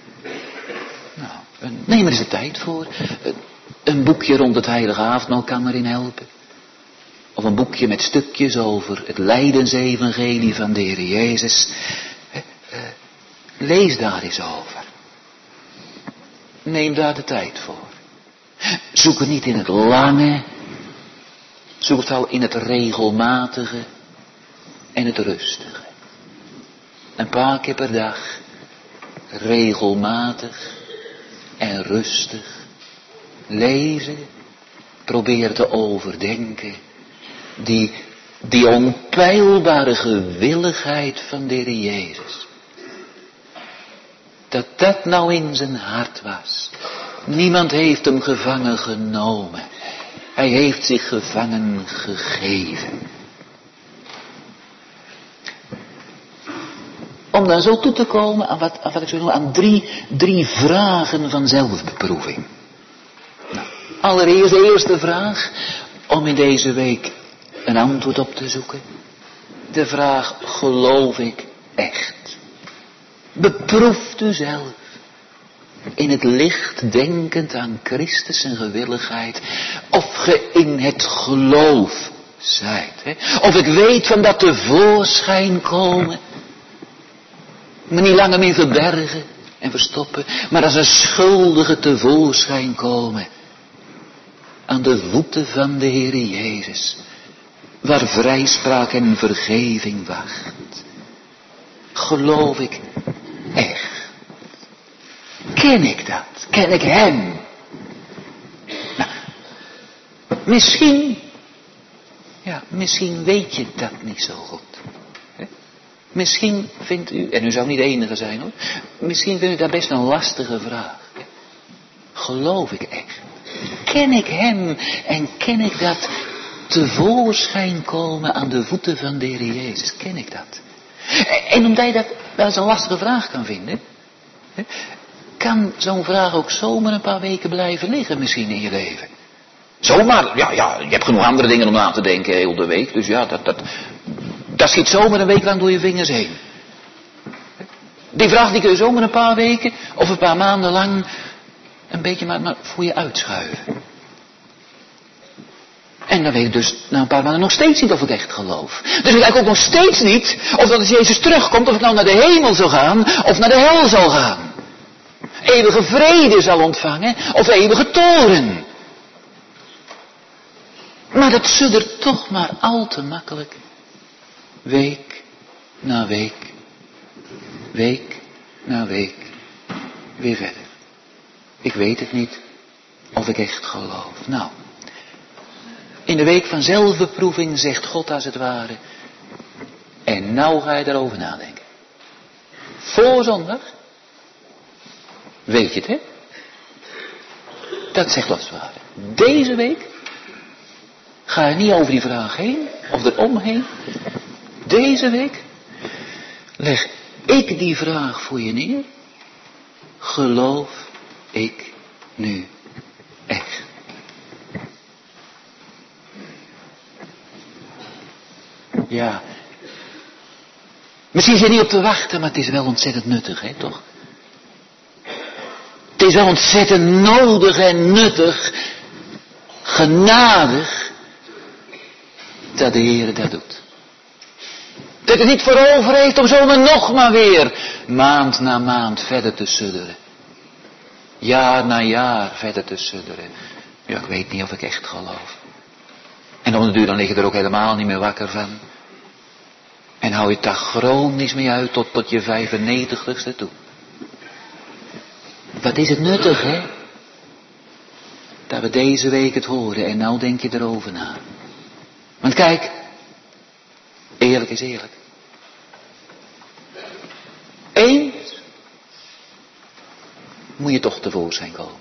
Nou, neem er eens de tijd voor. Een boekje rond het heilige avondmaal kan erin helpen. Of een boekje met stukjes over het lijdensevangelie van de Heer Jezus. Lees daar eens over. Neem daar de tijd voor. Zoek het niet in het lange. Zoek het al in het regelmatige en het rustige. Een paar keer per dag. Regelmatig en rustig. Lezen. Probeer te overdenken. Die, die onpeilbare gewilligheid van de Heer Jezus. Dat dat nou in zijn hart was. Niemand heeft hem gevangen genomen. Hij heeft zich gevangen gegeven. Om dan zo toe te komen aan wat, aan wat ik zo noem, aan drie, drie vragen van zelfbeproeving. Nou, allereerst de eerste vraag, om in deze week een antwoord op te zoeken. De vraag, geloof ik echt? Beproeft u zelf. In het licht denkend aan Christus en gewilligheid. Of ge in het geloof zijt. Hè? Of ik weet van dat tevoorschijn komen. Me niet langer meer verbergen en verstoppen. Maar als een schuldige tevoorschijn komen. aan de voeten van de Heere Jezus, waar vrijspraak en vergeving wacht. Geloof ik echt? Ken ik dat? Ken ik hem? Nou, misschien, ja, misschien weet je dat niet zo goed. Hè? Misschien vindt u, en u zou niet de enige zijn hoor, misschien vindt u dat best een lastige vraag. Geloof ik echt? Ken ik hem en ken ik dat tevoorschijn komen aan de voeten van de Heer Jezus? Ken ik dat? En omdat je dat wel eens een lastige vraag kan vinden, kan zo'n vraag ook zomaar een paar weken blijven liggen misschien in je leven. Zomaar, ja, ja, je hebt genoeg andere dingen om na te denken heel de week, dus ja, dat, dat, dat schiet zomaar een week lang door je vingers heen. Die vraag die kun je zomaar een paar weken of een paar maanden lang een beetje maar, maar voor je uitschuiven. En dan weet ik dus na een paar maanden nog steeds niet of ik echt geloof. Dus ik weet ook nog steeds niet of dat als Jezus terugkomt, of ik nou naar de hemel zal gaan of naar de hel zal gaan. Eeuwige vrede zal ontvangen of eeuwige toorn. Maar dat suddert toch maar al te makkelijk. Week na week. Week na week. Weer verder. Ik weet het niet of ik echt geloof. Nou. In de week van zelfbeproeving zegt God als het ware. En nou ga je daarover nadenken. Voor zondag. Weet je het, hè? Dat zegt God als het ware. Deze week ga je niet over die vraag heen of eromheen. Deze week leg ik die vraag voor je neer. Geloof ik nu echt? Ja. Misschien zit je niet op te wachten, maar het is wel ontzettend nuttig, hè, toch? Het is wel ontzettend nodig en nuttig, genadig, dat de Heer dat doet. Dat het niet voor over heeft om zomaar nog maar weer maand na maand verder te sudderen. Jaar na jaar verder te sudderen. Ja, ik weet niet of ik echt geloof. En om de duur dan lig je er ook helemaal niet meer wakker van. En hou je het daar chronisch mee uit tot, tot je vijfennegentigste toe. Wat is het nuttig, hè? Dat we deze week het horen en nou denk je erover na. Want kijk, eerlijk is eerlijk. Eens moet je toch tevoorschijn komen.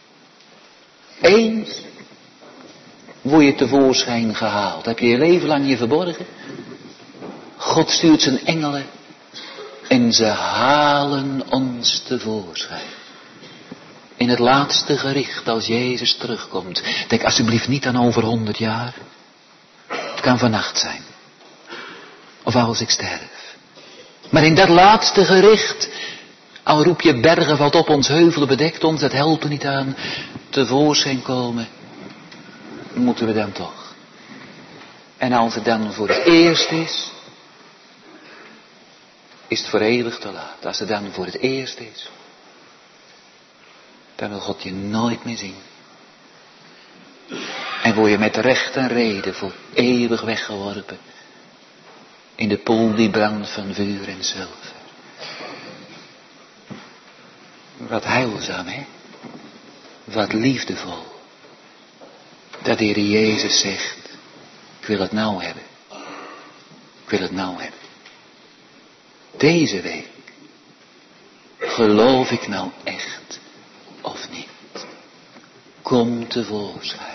Eens word je tevoorschijn gehaald. Heb je je leven lang je verborgen? God stuurt zijn engelen en ze halen ons tevoorschijn. In het laatste gericht als Jezus terugkomt. Denk alsjeblieft niet aan over honderd jaar. Het kan vannacht zijn. Of als ik sterf. Maar in dat laatste gericht, al roep je bergen valt op ons, heuvelen bedekt ons, dat helpt er niet aan, tevoorschijn komen, moeten we dan toch. En als het dan voor het eerst is, is het voor eeuwig te laat. Als het dan voor het eerst is, dan wil God je nooit meer zien. En word je met recht en reden voor eeuwig weggeworpen in de poel die brandt van vuur en zilver. Wat heilzaam, hè? Wat liefdevol. Dat de Heer Jezus zegt, ik wil het nou hebben. Ik wil het nou hebben. Deze week, geloof ik nou echt of niet? Kom tevoorschijn.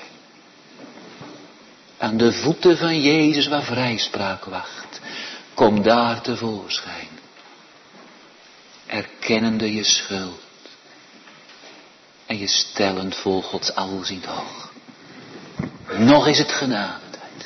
Aan de voeten van Jezus waar vrijspraak wacht. Kom daar tevoorschijn. Erkennende je schuld. En je stellend voor Gods alziend oog. Nog is het genadetijd.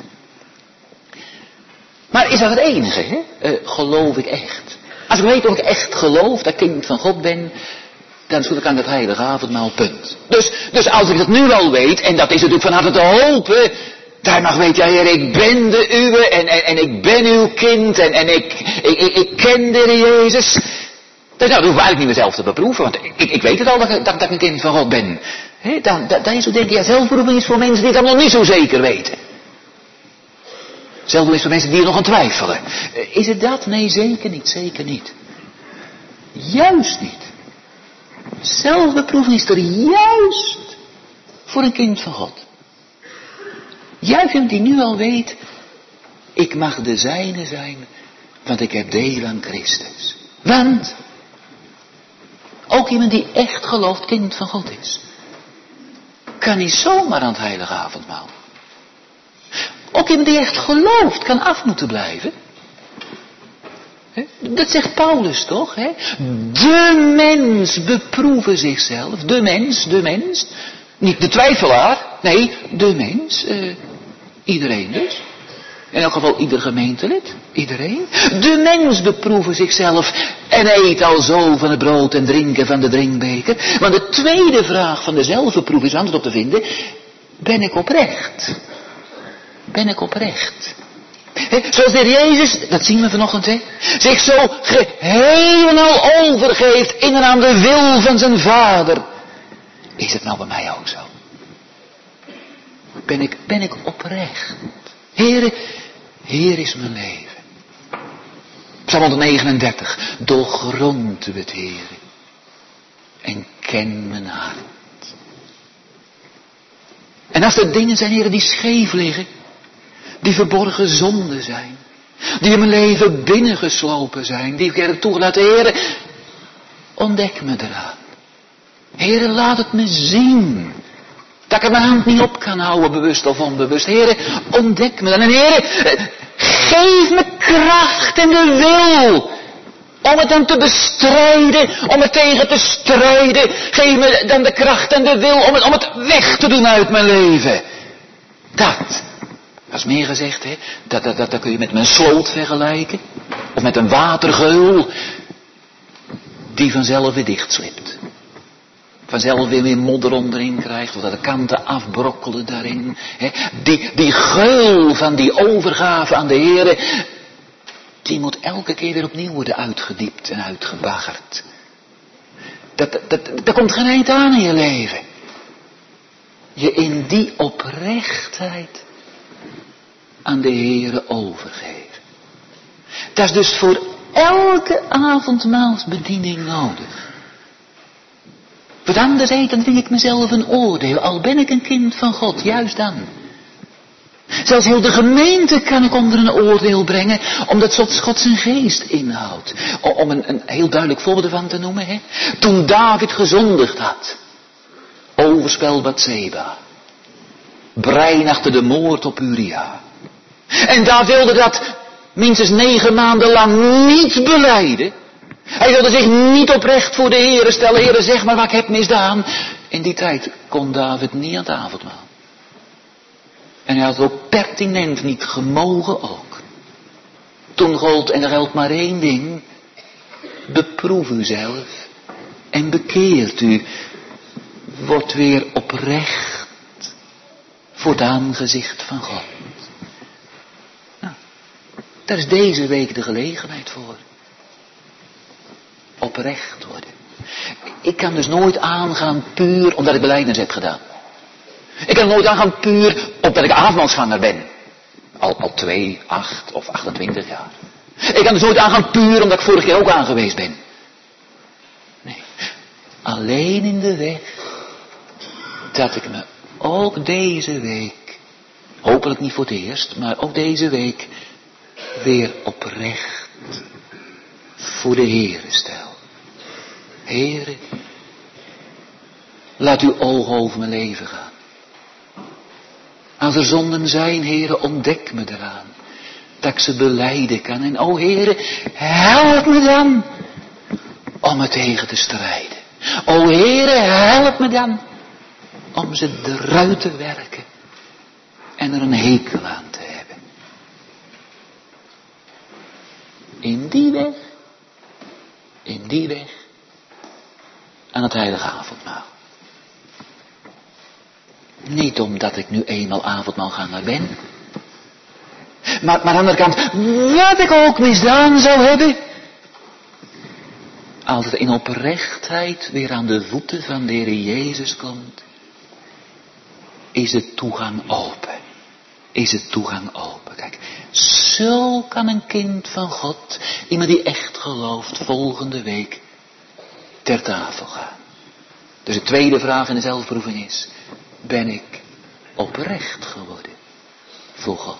Maar is dat het enige, hè? Uh, geloof ik echt? Als ik weet of ik echt geloof dat ik kind van God ben, dan is het aan dat heilige avondmaal, punt. Dus, dus als ik dat nu al weet, en dat is natuurlijk van harte te hopen, daar mag weet, ja Heer, ik ben de uwe en, en, en ik ben uw kind en, en ik, ik, ik, ik ken de Heer Jezus. Dus nou, dat hoef ik eigenlijk niet mezelf te beproeven, want ik, ik weet het al dat, dat, dat ik een kind van God ben. He, dan, dan, dan je zo denken, ja, zelfbeproeving is voor mensen die dat nog niet zo zeker weten. Zelfbeproeving is voor mensen die er nog aan twijfelen. Is het dat? Nee, zeker niet, zeker niet. Juist niet. Zelfbeproeving is er juist voor een kind van God. Juist iemand die nu al weet, ik mag de zijne zijn, want ik heb deel aan Christus. Want ook iemand die echt gelooft kind van God is, kan niet zomaar aan het heilige avondmaal. Ook iemand die echt gelooft kan af moeten blijven. He? Dat zegt Paulus toch? He? De mens beproeven zichzelf. De mens, de mens. Niet de twijfelaar. Nee, de mens. Uh, iedereen dus. In elk geval ieder gemeentelid. Iedereen. De mens beproeven zichzelf. En eet al zo van het brood en drinken van de drinkbeker. Want de tweede vraag van de zelfbeproef is antwoord op te vinden. Ben ik oprecht? Ben ik oprecht? He, zoals de Heer Jezus, dat zien we vanochtend, he, zich zo geheel en al overgeeft in en aan de wil van zijn Vader. Is het nou bij mij ook zo? Ben ik, ben ik oprecht? Heere, Heer is mijn leven. Psalm honderdnegenendertig. Doorgrond het, Heere, en ken mijn hart. En als er dingen zijn, Heere, die scheef liggen, die verborgen zonden zijn, die in mijn leven binnengeslopen zijn, die ik er toegelaten, Heere, ontdek me eraan. Heere, laat het me zien. Dat ik er mijn hand niet op kan houden, bewust of onbewust. Heere, ontdek me dan. En Heere, geef me kracht en de wil om het dan te bestrijden, om het tegen te strijden. Geef me dan de kracht en de wil om het, om het weg te doen uit mijn leven. Dat. Dat is meer gezegd, hè. Dat, dat, dat, dat kun je met mijn sloot vergelijken. Of met een watergeul die vanzelf weer dichtslipt. Vanzelf weer weer modder onderin krijgt. Of dat de kanten afbrokkelen daarin. Hè. Die, die geul van die overgave aan de Heere, die moet elke keer weer opnieuw worden uitgediept en uitgebaggerd. Dat, dat, dat, daar komt geen eind aan in je leven. Je in die oprechtheid aan de Heere overgeven. Dat is dus voor elke avondmaalsbediening nodig. Want anders dan vind ik mezelf een oordeel, al ben ik een kind van God, juist dan. Zelfs heel de gemeente kan ik onder een oordeel brengen, omdat God zijn geest inhoudt. Om een, een heel duidelijk voorbeeld ervan te noemen, hè. Toen David gezondigd had, overspel Batseba, brein achter de moord op Uria. En daar wilde dat minstens negen maanden lang niet belijden. Hij wilde zich niet oprecht voor de Heere stellen. Heere, zeg maar wat ik heb misdaan. In die tijd kon David niet aan het avondmaal. En hij had ook pertinent niet gemogen ook. Toen gold, en er geldt maar één ding. Beproef u zelf. En bekeert u. Wordt weer oprecht. Voor het aangezicht van God. Nou, daar is deze week de gelegenheid voor. Oprecht worden. Ik kan dus nooit aangaan puur omdat ik belijdenis heb gedaan. Ik kan nooit aangaan puur omdat ik avondmaalsganger ben. Al, al twee, acht of achtentwintig jaar. Ik kan dus nooit aangaan puur omdat ik vorig jaar ook aangewezen ben. Nee. Alleen in de weg dat ik me ook deze week, hopelijk niet voor het eerst, maar ook deze week weer oprecht voor de Heere stel. Heere, laat uw ogen over mijn leven gaan. Als er zonden zijn, Heere, ontdek me eraan. Dat ik ze belijden kan. En o Heere, help me dan om het tegen te strijden. O Heere, help me dan om ze eruit te werken. En er een hekel aan te hebben. In die weg, in die weg, aan het heilige avondmaal. Niet omdat ik nu eenmaal avondmaalganger ben. Maar, maar aan de andere kant, wat ik ook misdaan zou hebben. Als het in oprechtheid weer aan de voeten van de Heer Jezus komt. is de toegang open. Is de toegang open. Kijk, zo kan een kind van God, iemand die echt gelooft, volgende week ter tafel gaan. Dus de tweede vraag in de zelfbeproeving is, ben ik oprecht geworden voor God?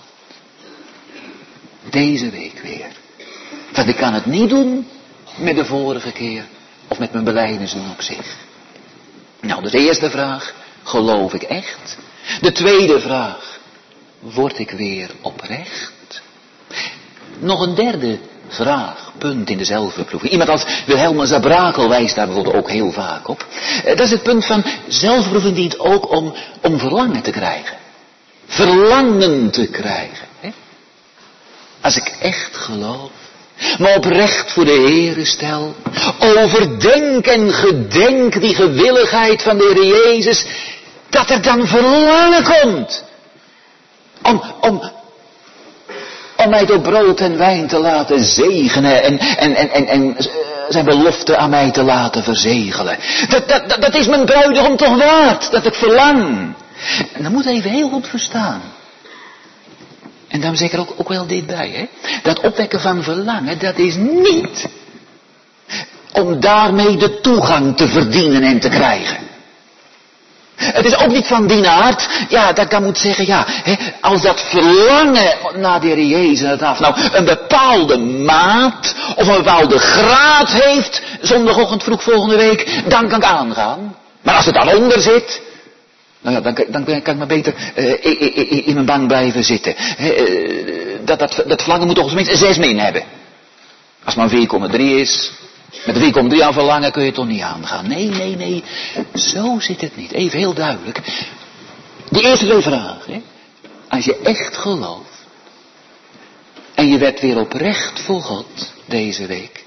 Deze week weer. Want ik kan het niet doen met de vorige keer of met mijn belijdenis doen op zich. Nou, dus de eerste vraag, geloof ik echt? De tweede vraag, word ik weer oprecht? Nog een derde vraag, punt in de zelfbeproeving. Iemand als Wilhelmus à Brakel wijst daar bijvoorbeeld ook heel vaak op. Dat is het punt van zelfbeproeving dient ook om, om verlangen te krijgen. Verlangen te krijgen. Hè? Als ik echt geloof, me oprecht voor de Heere stel, overdenk en gedenk die gewilligheid van de Heer Jezus, dat er dan verlangen komt om, om, om mij door brood en wijn te laten zegenen en, en, en, en, en zijn belofte aan mij te laten verzegelen. Dat, dat, dat, dat is mijn bruidegom toch waard, dat ik verlang. En dan moet even heel goed verstaan. En daarom zeker ook, ook wel dit bij, hè. Dat opwekken van verlangen, dat is niet om daarmee de toegang te verdienen en te krijgen. Het is ook niet van die aard, ja, dat ik dan moet zeggen, ja, hè, als dat verlangen naar de Heer Jezus af, nou, een bepaalde maat of een bepaalde graad heeft, zondagochtend vroeg volgende week, dan kan ik aangaan. Maar als het dan onder zit, nou ja, dan, dan kan ik maar beter uh, in, in mijn bank blijven zitten. Uh, dat, dat, dat verlangen moet toch tenminste een zes min hebben. Als het maar vier komma drie is, met vier komma drie aan verlangen kun je toch niet aangaan. Nee, nee, nee, zo zit het niet. Even heel duidelijk. De eerste twee vragen. Hè? Als je echt gelooft, en je werd weer oprecht voor God deze week,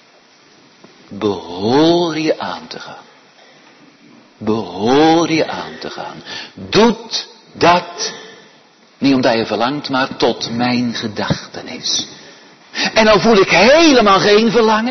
behoor je aan te gaan. Behoor je aan te gaan. Doet dat, niet omdat je verlangt, maar tot mijn gedachtenis. En dan voel ik helemaal geen verlangen.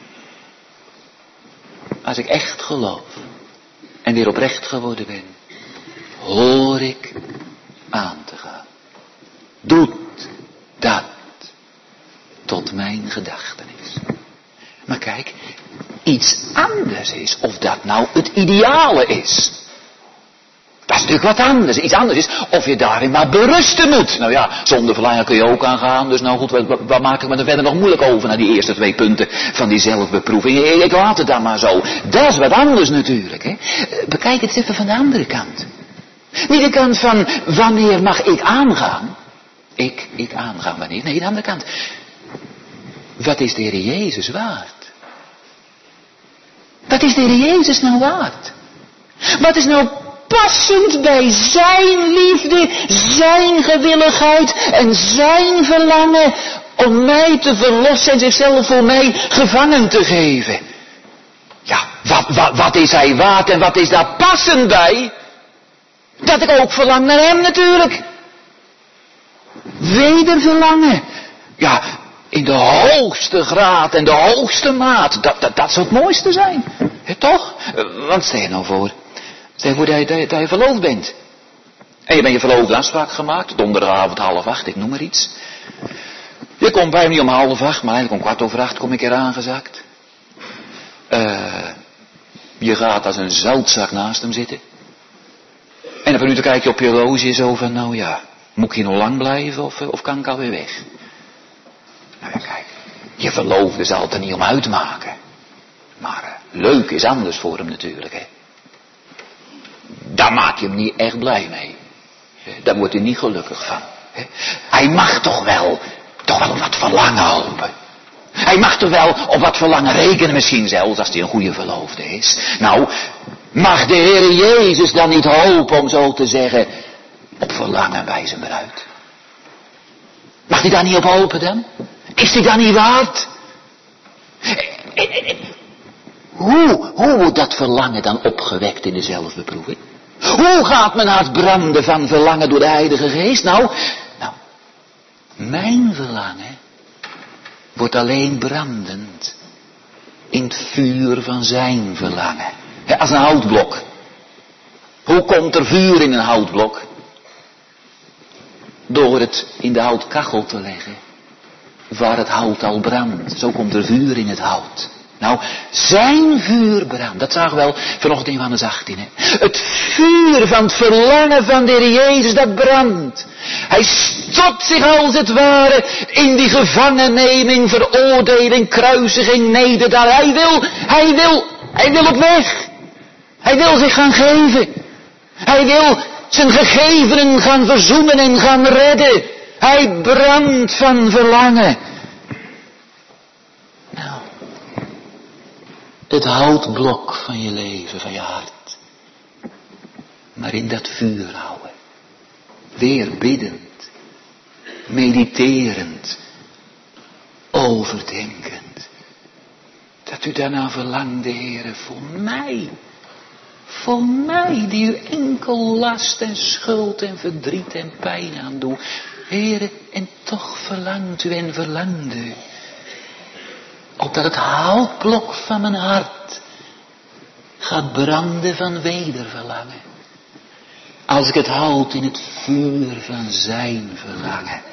Als ik echt geloof en weer oprecht geworden ben, hoor ik aan te gaan. Doet dat tot mijn gedachtenis. Maar kijk, iets anders is, of dat nou het ideale is. Dat is natuurlijk wat anders. Iets anders is of je daarin maar berusten moet. Nou ja, zonder verlangen kun je ook aangaan. Dus nou goed, wat, wat maak ik me er verder nog moeilijk over naar die eerste twee punten van die zelfbeproeving. Ik laat het dan maar zo. Dat is wat anders natuurlijk. Hè. Bekijk het eens even van de andere kant. Niet de kant van wanneer mag ik aangaan. Ik, ik aangaan wanneer. Nee, de andere kant. Wat is de Heer Jezus waard? Wat is de Heer Jezus nou waard? Wat is nou passend bij zijn liefde, zijn gewilligheid en zijn verlangen om mij te verlossen en zichzelf voor mij gevangen te geven? Ja, wat, wat, wat is hij waard en wat is daar passend bij? Dat ik ook verlang naar hem natuurlijk. Wederverlangen. Ja, in de hoogste graad en de hoogste maat. Dat, dat, dat zou het mooiste zijn. He, toch? Want stel je nou voor. Stel je voor dat je, dat, je, dat je verloofd bent. En je bent je verloofde afspraak gemaakt. Donderdagavond half acht, ik noem maar iets. Je komt bij hem niet om half acht, maar eigenlijk om kwart over acht kom ik er aangezakt. Uh, je gaat als een zoutzak naast hem zitten. En een minuten kijk je op je horloge zo van, nou ja, moet ik hier nog lang blijven of, of kan ik alweer weg? Nou ja, kijk, je verloofde zal het er niet om uitmaken. Maar uh, leuk is anders voor hem natuurlijk, hè. Daar maak je hem niet echt blij mee. Daar wordt hij niet gelukkig van. Hè. Hij mag toch wel, toch wel op wat verlangen hopen. Hij mag toch wel op wat verlangen rekenen, misschien zelfs als hij een goede verloofde is. Nou, mag de Heer Jezus dan niet hopen, om zo te zeggen, op verlangen bij zijn bruid? Mag hij daar niet op hopen dan? Is hij dan niet waard? Hoe, hoe wordt dat verlangen dan opgewekt in de zelfbeproeving? Hoe gaat mijn hart branden van verlangen door de Heilige Geest? Nou, nou, mijn verlangen wordt alleen brandend in het vuur van zijn verlangen. He, als een houtblok. Hoe komt er vuur in een houtblok? Door het in de houtkachel te leggen, waar het hout al brandt. Zo komt er vuur in het hout. Nou, zijn vuur brandt. Dat zagen we wel vanochtend in Johannes achttien. Hè? Het vuur van het verlangen van de Heer Jezus, dat brandt. Hij stort zich als het ware in die gevangenneming, veroordeling, kruisiging, nederdaal. Hij wil, hij wil, hij wil op weg. Hij wil zich gaan geven. Hij wil zijn gegevenen gaan verzoenen en gaan redden. Hij brandt van verlangen. Nou, het houtblok van je leven, van je hart. Maar in dat vuur houden. Weer biddend. Mediterend. Overdenkend. Dat u daarna verlangt, de Heere, voor mij. Voor mij, die u enkel last en schuld en verdriet en pijn aandoet. Heere, en toch verlangt u en verlangt u. Opdat het houtblok van mijn hart gaat branden van wederverlangen. Als ik het houd in het vuur van zijn verlangen.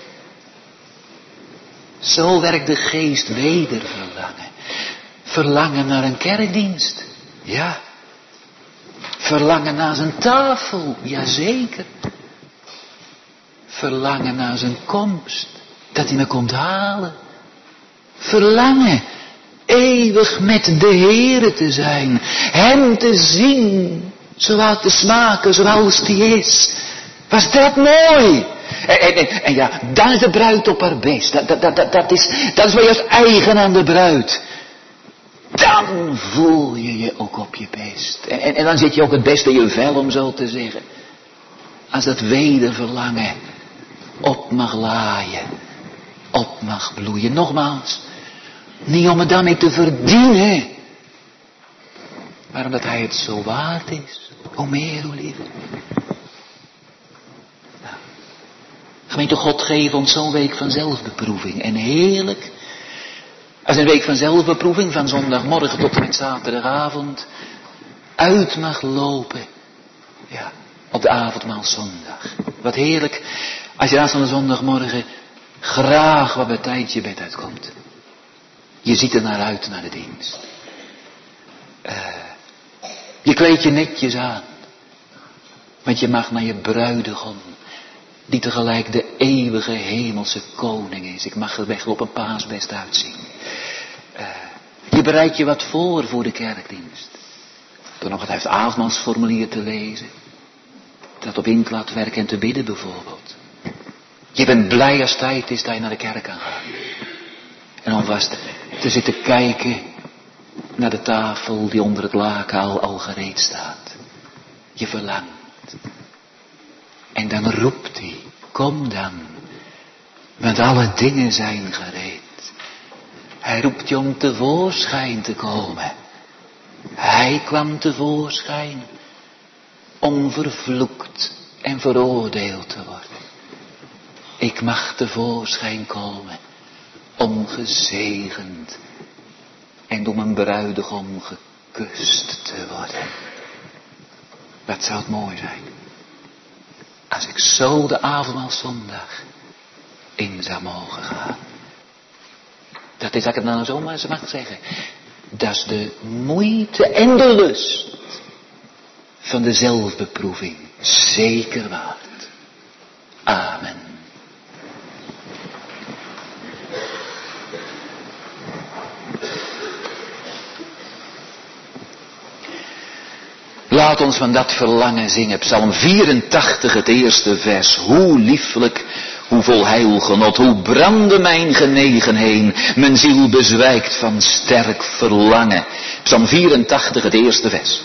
Zo werkt de geest wederverlangen. Verlangen naar een kerkdienst. Ja. Verlangen naar zijn tafel. Jazeker. Verlangen naar zijn komst. Dat hij me komt halen. Verlangen. Eeuwig met de Heere te zijn. Hem te zien. Zoals te smaken. Zoals die is. Was dat mooi? En, en, en ja, dan is de bruid op haar best. Dat, dat, dat, dat, is, dat is wel juist eigen aan de bruid. Dan voel je je ook op je best. En, en, en dan zit je ook het beste in je vel, om zo te zeggen. Als dat wederverlangen op mag laaien. Op mag bloeien. Nogmaals. Niet om het daarmee te verdienen. Maar omdat hij het zo waard is. Hoe meer, hoe liever. Nou, gemeente, God geeft ons zo'n week van zelfbeproeving. En heerlijk. Als een week van zelfbeproeving, van zondagmorgen tot en met zaterdagavond, uit mag lopen. Ja, op de avondmaal zondag. Wat heerlijk, als je naast van de zondagmorgen graag wat bij tijd je bed uitkomt. Je ziet er naar uit, naar de dienst. Uh, je kleed je netjes aan. Want je mag naar je bruidegom, die tegelijk de eeuwige hemelse koning is. Ik mag er weg op een paasbest uitzien. Uh, je bereidt je wat voor voor de kerkdienst. Door nog het avondmaalsformulier te lezen. Dat op in laat werken en te bidden bijvoorbeeld. Je bent blij als tijd is dat je naar de kerk kan gaan. En alvast te zitten kijken naar de tafel die onder het laken al, al gereed staat. Je verlangt. En dan roept hij, kom dan. Want alle dingen zijn gereed. Hij roept je om tevoorschijn te komen. Hij kwam tevoorschijn om vervloekt en veroordeeld te worden. Ik mag tevoorschijn komen om gezegend en door mijn bruidegom gekust te worden. Wat zou het mooi zijn als ik zo de avondmaalszondag in zou mogen gaan. Dat is, als ik het nou zomaar eens mag zeggen, dat is de moeite en de lust van de zelfbeproeving zeker waard. Amen. Laat ons van dat verlangen zingen. Psalm vierentachtig, het eerste vers. Hoe lieflijk, hoe vol heilgenot, hoe brandde mijn genegen heen. Mijn ziel bezwijkt van sterk verlangen. Psalm vierentachtig, het eerste vers.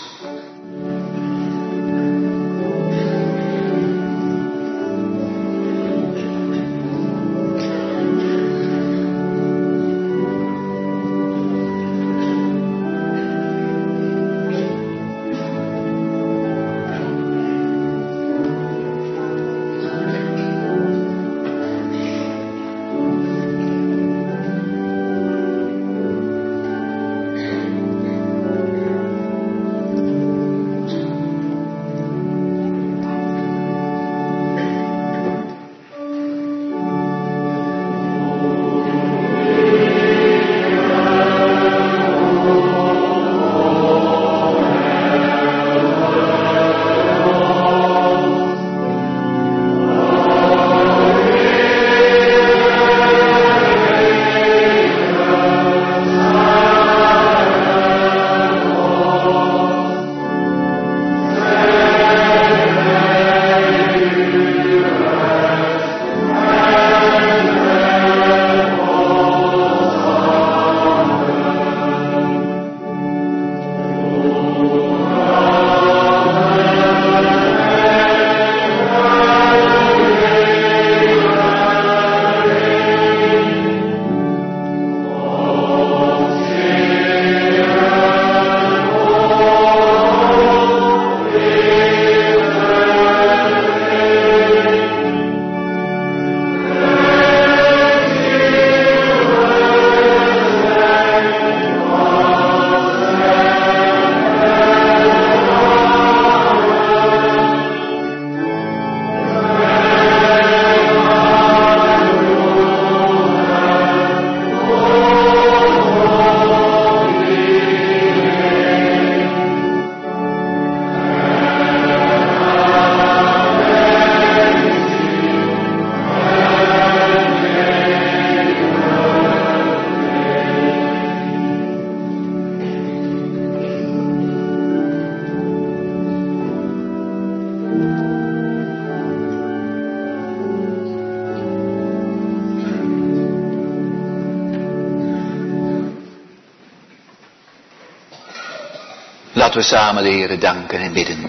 Laten we samen de Heere danken en bidden.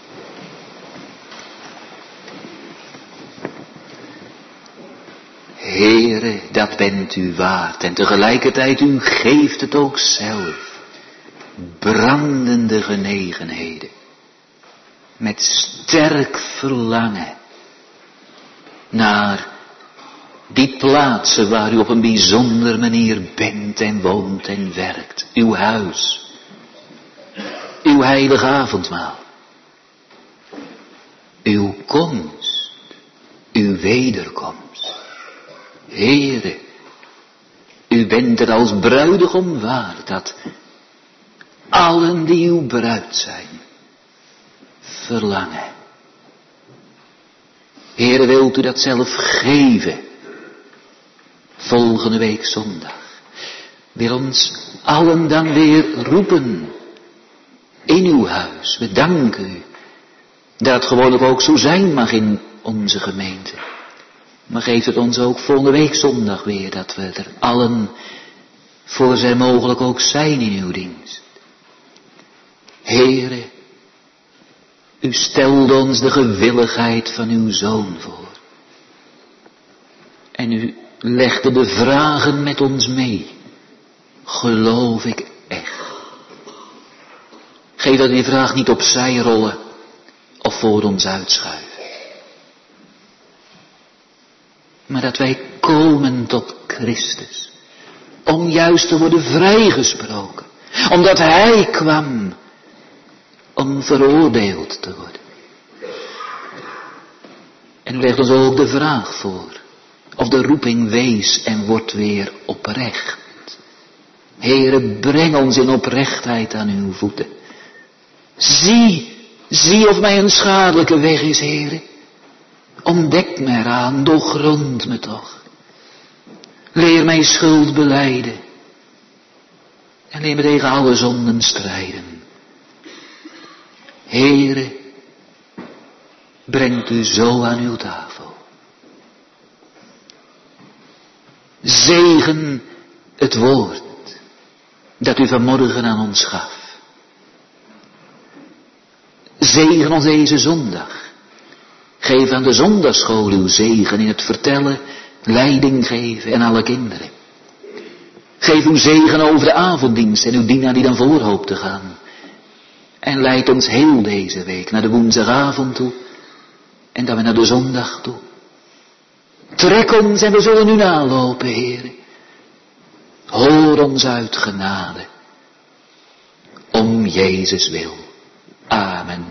Heere, dat bent u waard en tegelijkertijd u geeft het ook zelf. Brandende genegenheden. Met sterk verlangen naar die plaatsen waar u op een bijzondere manier bent en woont en werkt. Uw huis. Uw heilige avondmaal. Uw komst. Uw wederkomst. Heere, u bent er als bruidegom waard dat allen die uw bruid zijn, verlangen. Heere, wilt u dat zelf geven? Volgende week zondag. Wil ons allen dan weer roepen in uw huis. We danken u dat het gewoonlijk ook zo zijn mag in onze gemeente. Maar geeft het ons ook volgende week zondag weer, dat we er allen voor zij mogelijk ook zijn in uw dienst. Heere, u stelde ons de gewilligheid van uw Zoon voor. En u legde de vragen met ons mee. Geloof ik echt? Geef dat die vraag niet opzij rollen of voor ons uitschuiven. Maar dat wij komen tot Christus. Om juist te worden vrijgesproken. Omdat Hij kwam om veroordeeld te worden. En u legt ons ook de vraag voor. Of de roeping wees en wordt weer oprecht. Heere, breng ons in oprechtheid aan uw voeten. Zie, zie of mij een schadelijke weg is, Heere. Ontdek mij eraan, doorgrond me toch. Leer mij schuld belijden. En leer me tegen alle zonden strijden. Heere, brengt u zo aan uw tafel. Zegen het woord dat u vanmorgen aan ons gaf. Zegen ons deze zondag. Geef aan de zondagschool uw zegen in het vertellen, leiding geven en alle kinderen. Geef uw zegen over de avonddienst en uw dienaar die dan voor hoopt te gaan. En leid ons heel deze week naar de woensdagavond toe en dan weer naar de zondag toe. Trek ons en we zullen u nalopen, Heer. Hoor ons uit genade. Om Jezus wil. Amen.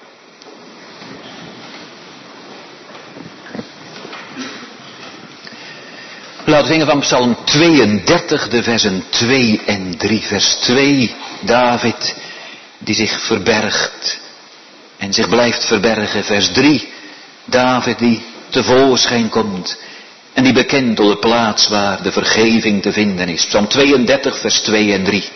Laten we zingen van Psalm tweeëndertig, de versen twee en drie. Vers twee, David die zich verbergt en zich blijft verbergen. Vers drie, David die tevoorschijn komt en die bekent door de plaats waar de vergeving te vinden is. Psalm tweeëndertig, vers twee en drie.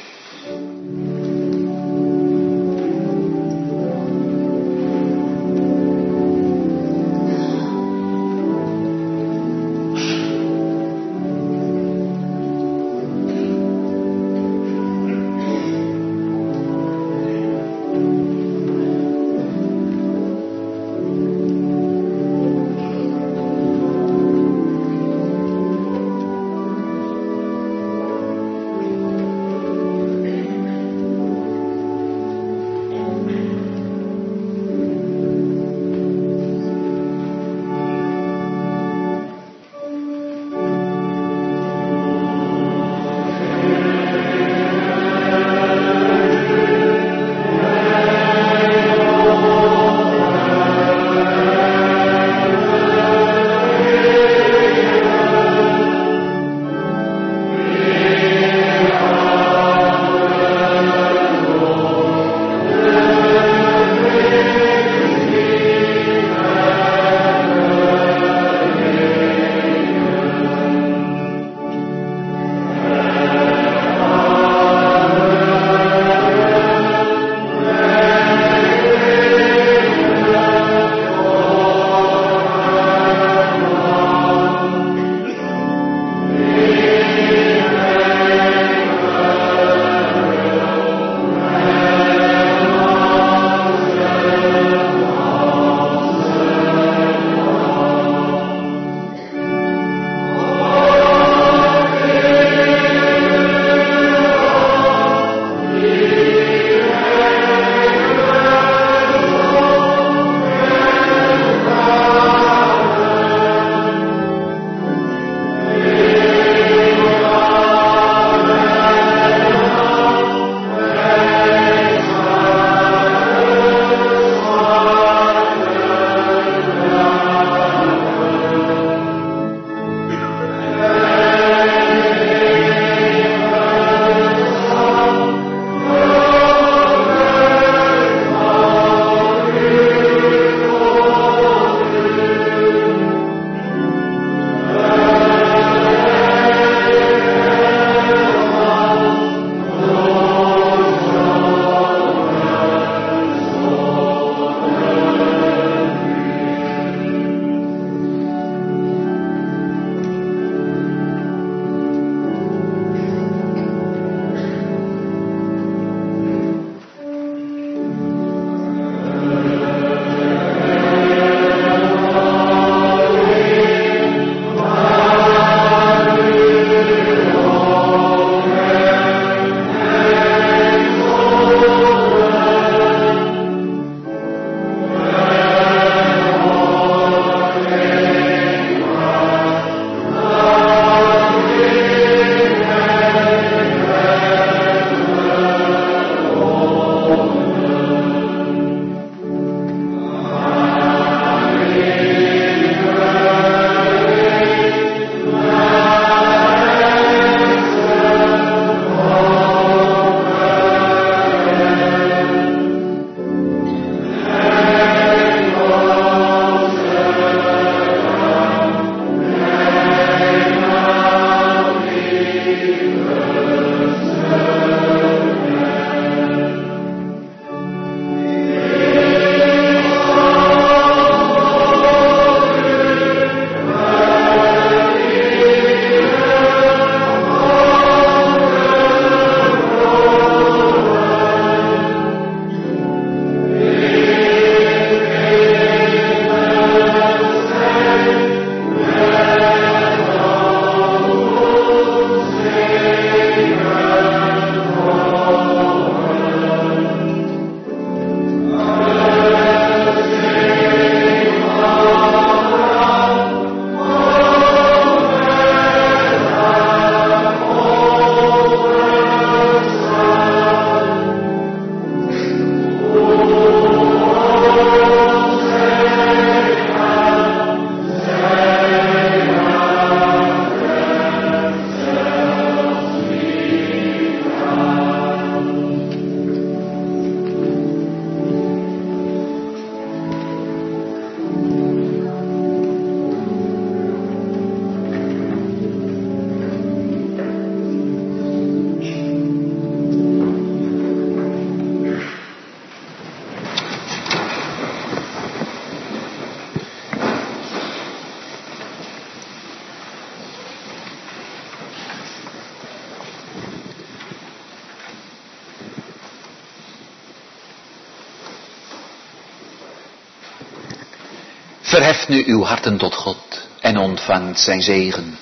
verheft nu uw harten tot God en ontvangt zijn zegen.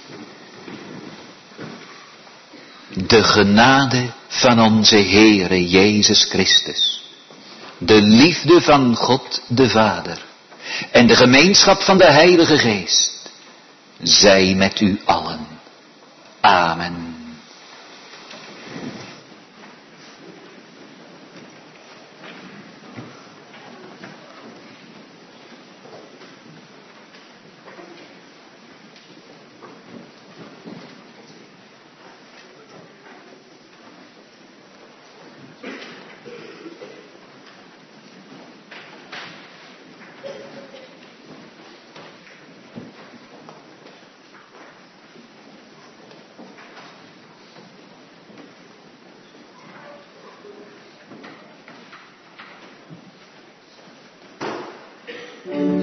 De genade van onze Heere Jezus Christus, de liefde van God de Vader en de gemeenschap van de Heilige Geest, zij met u allen. Amen. Thank you.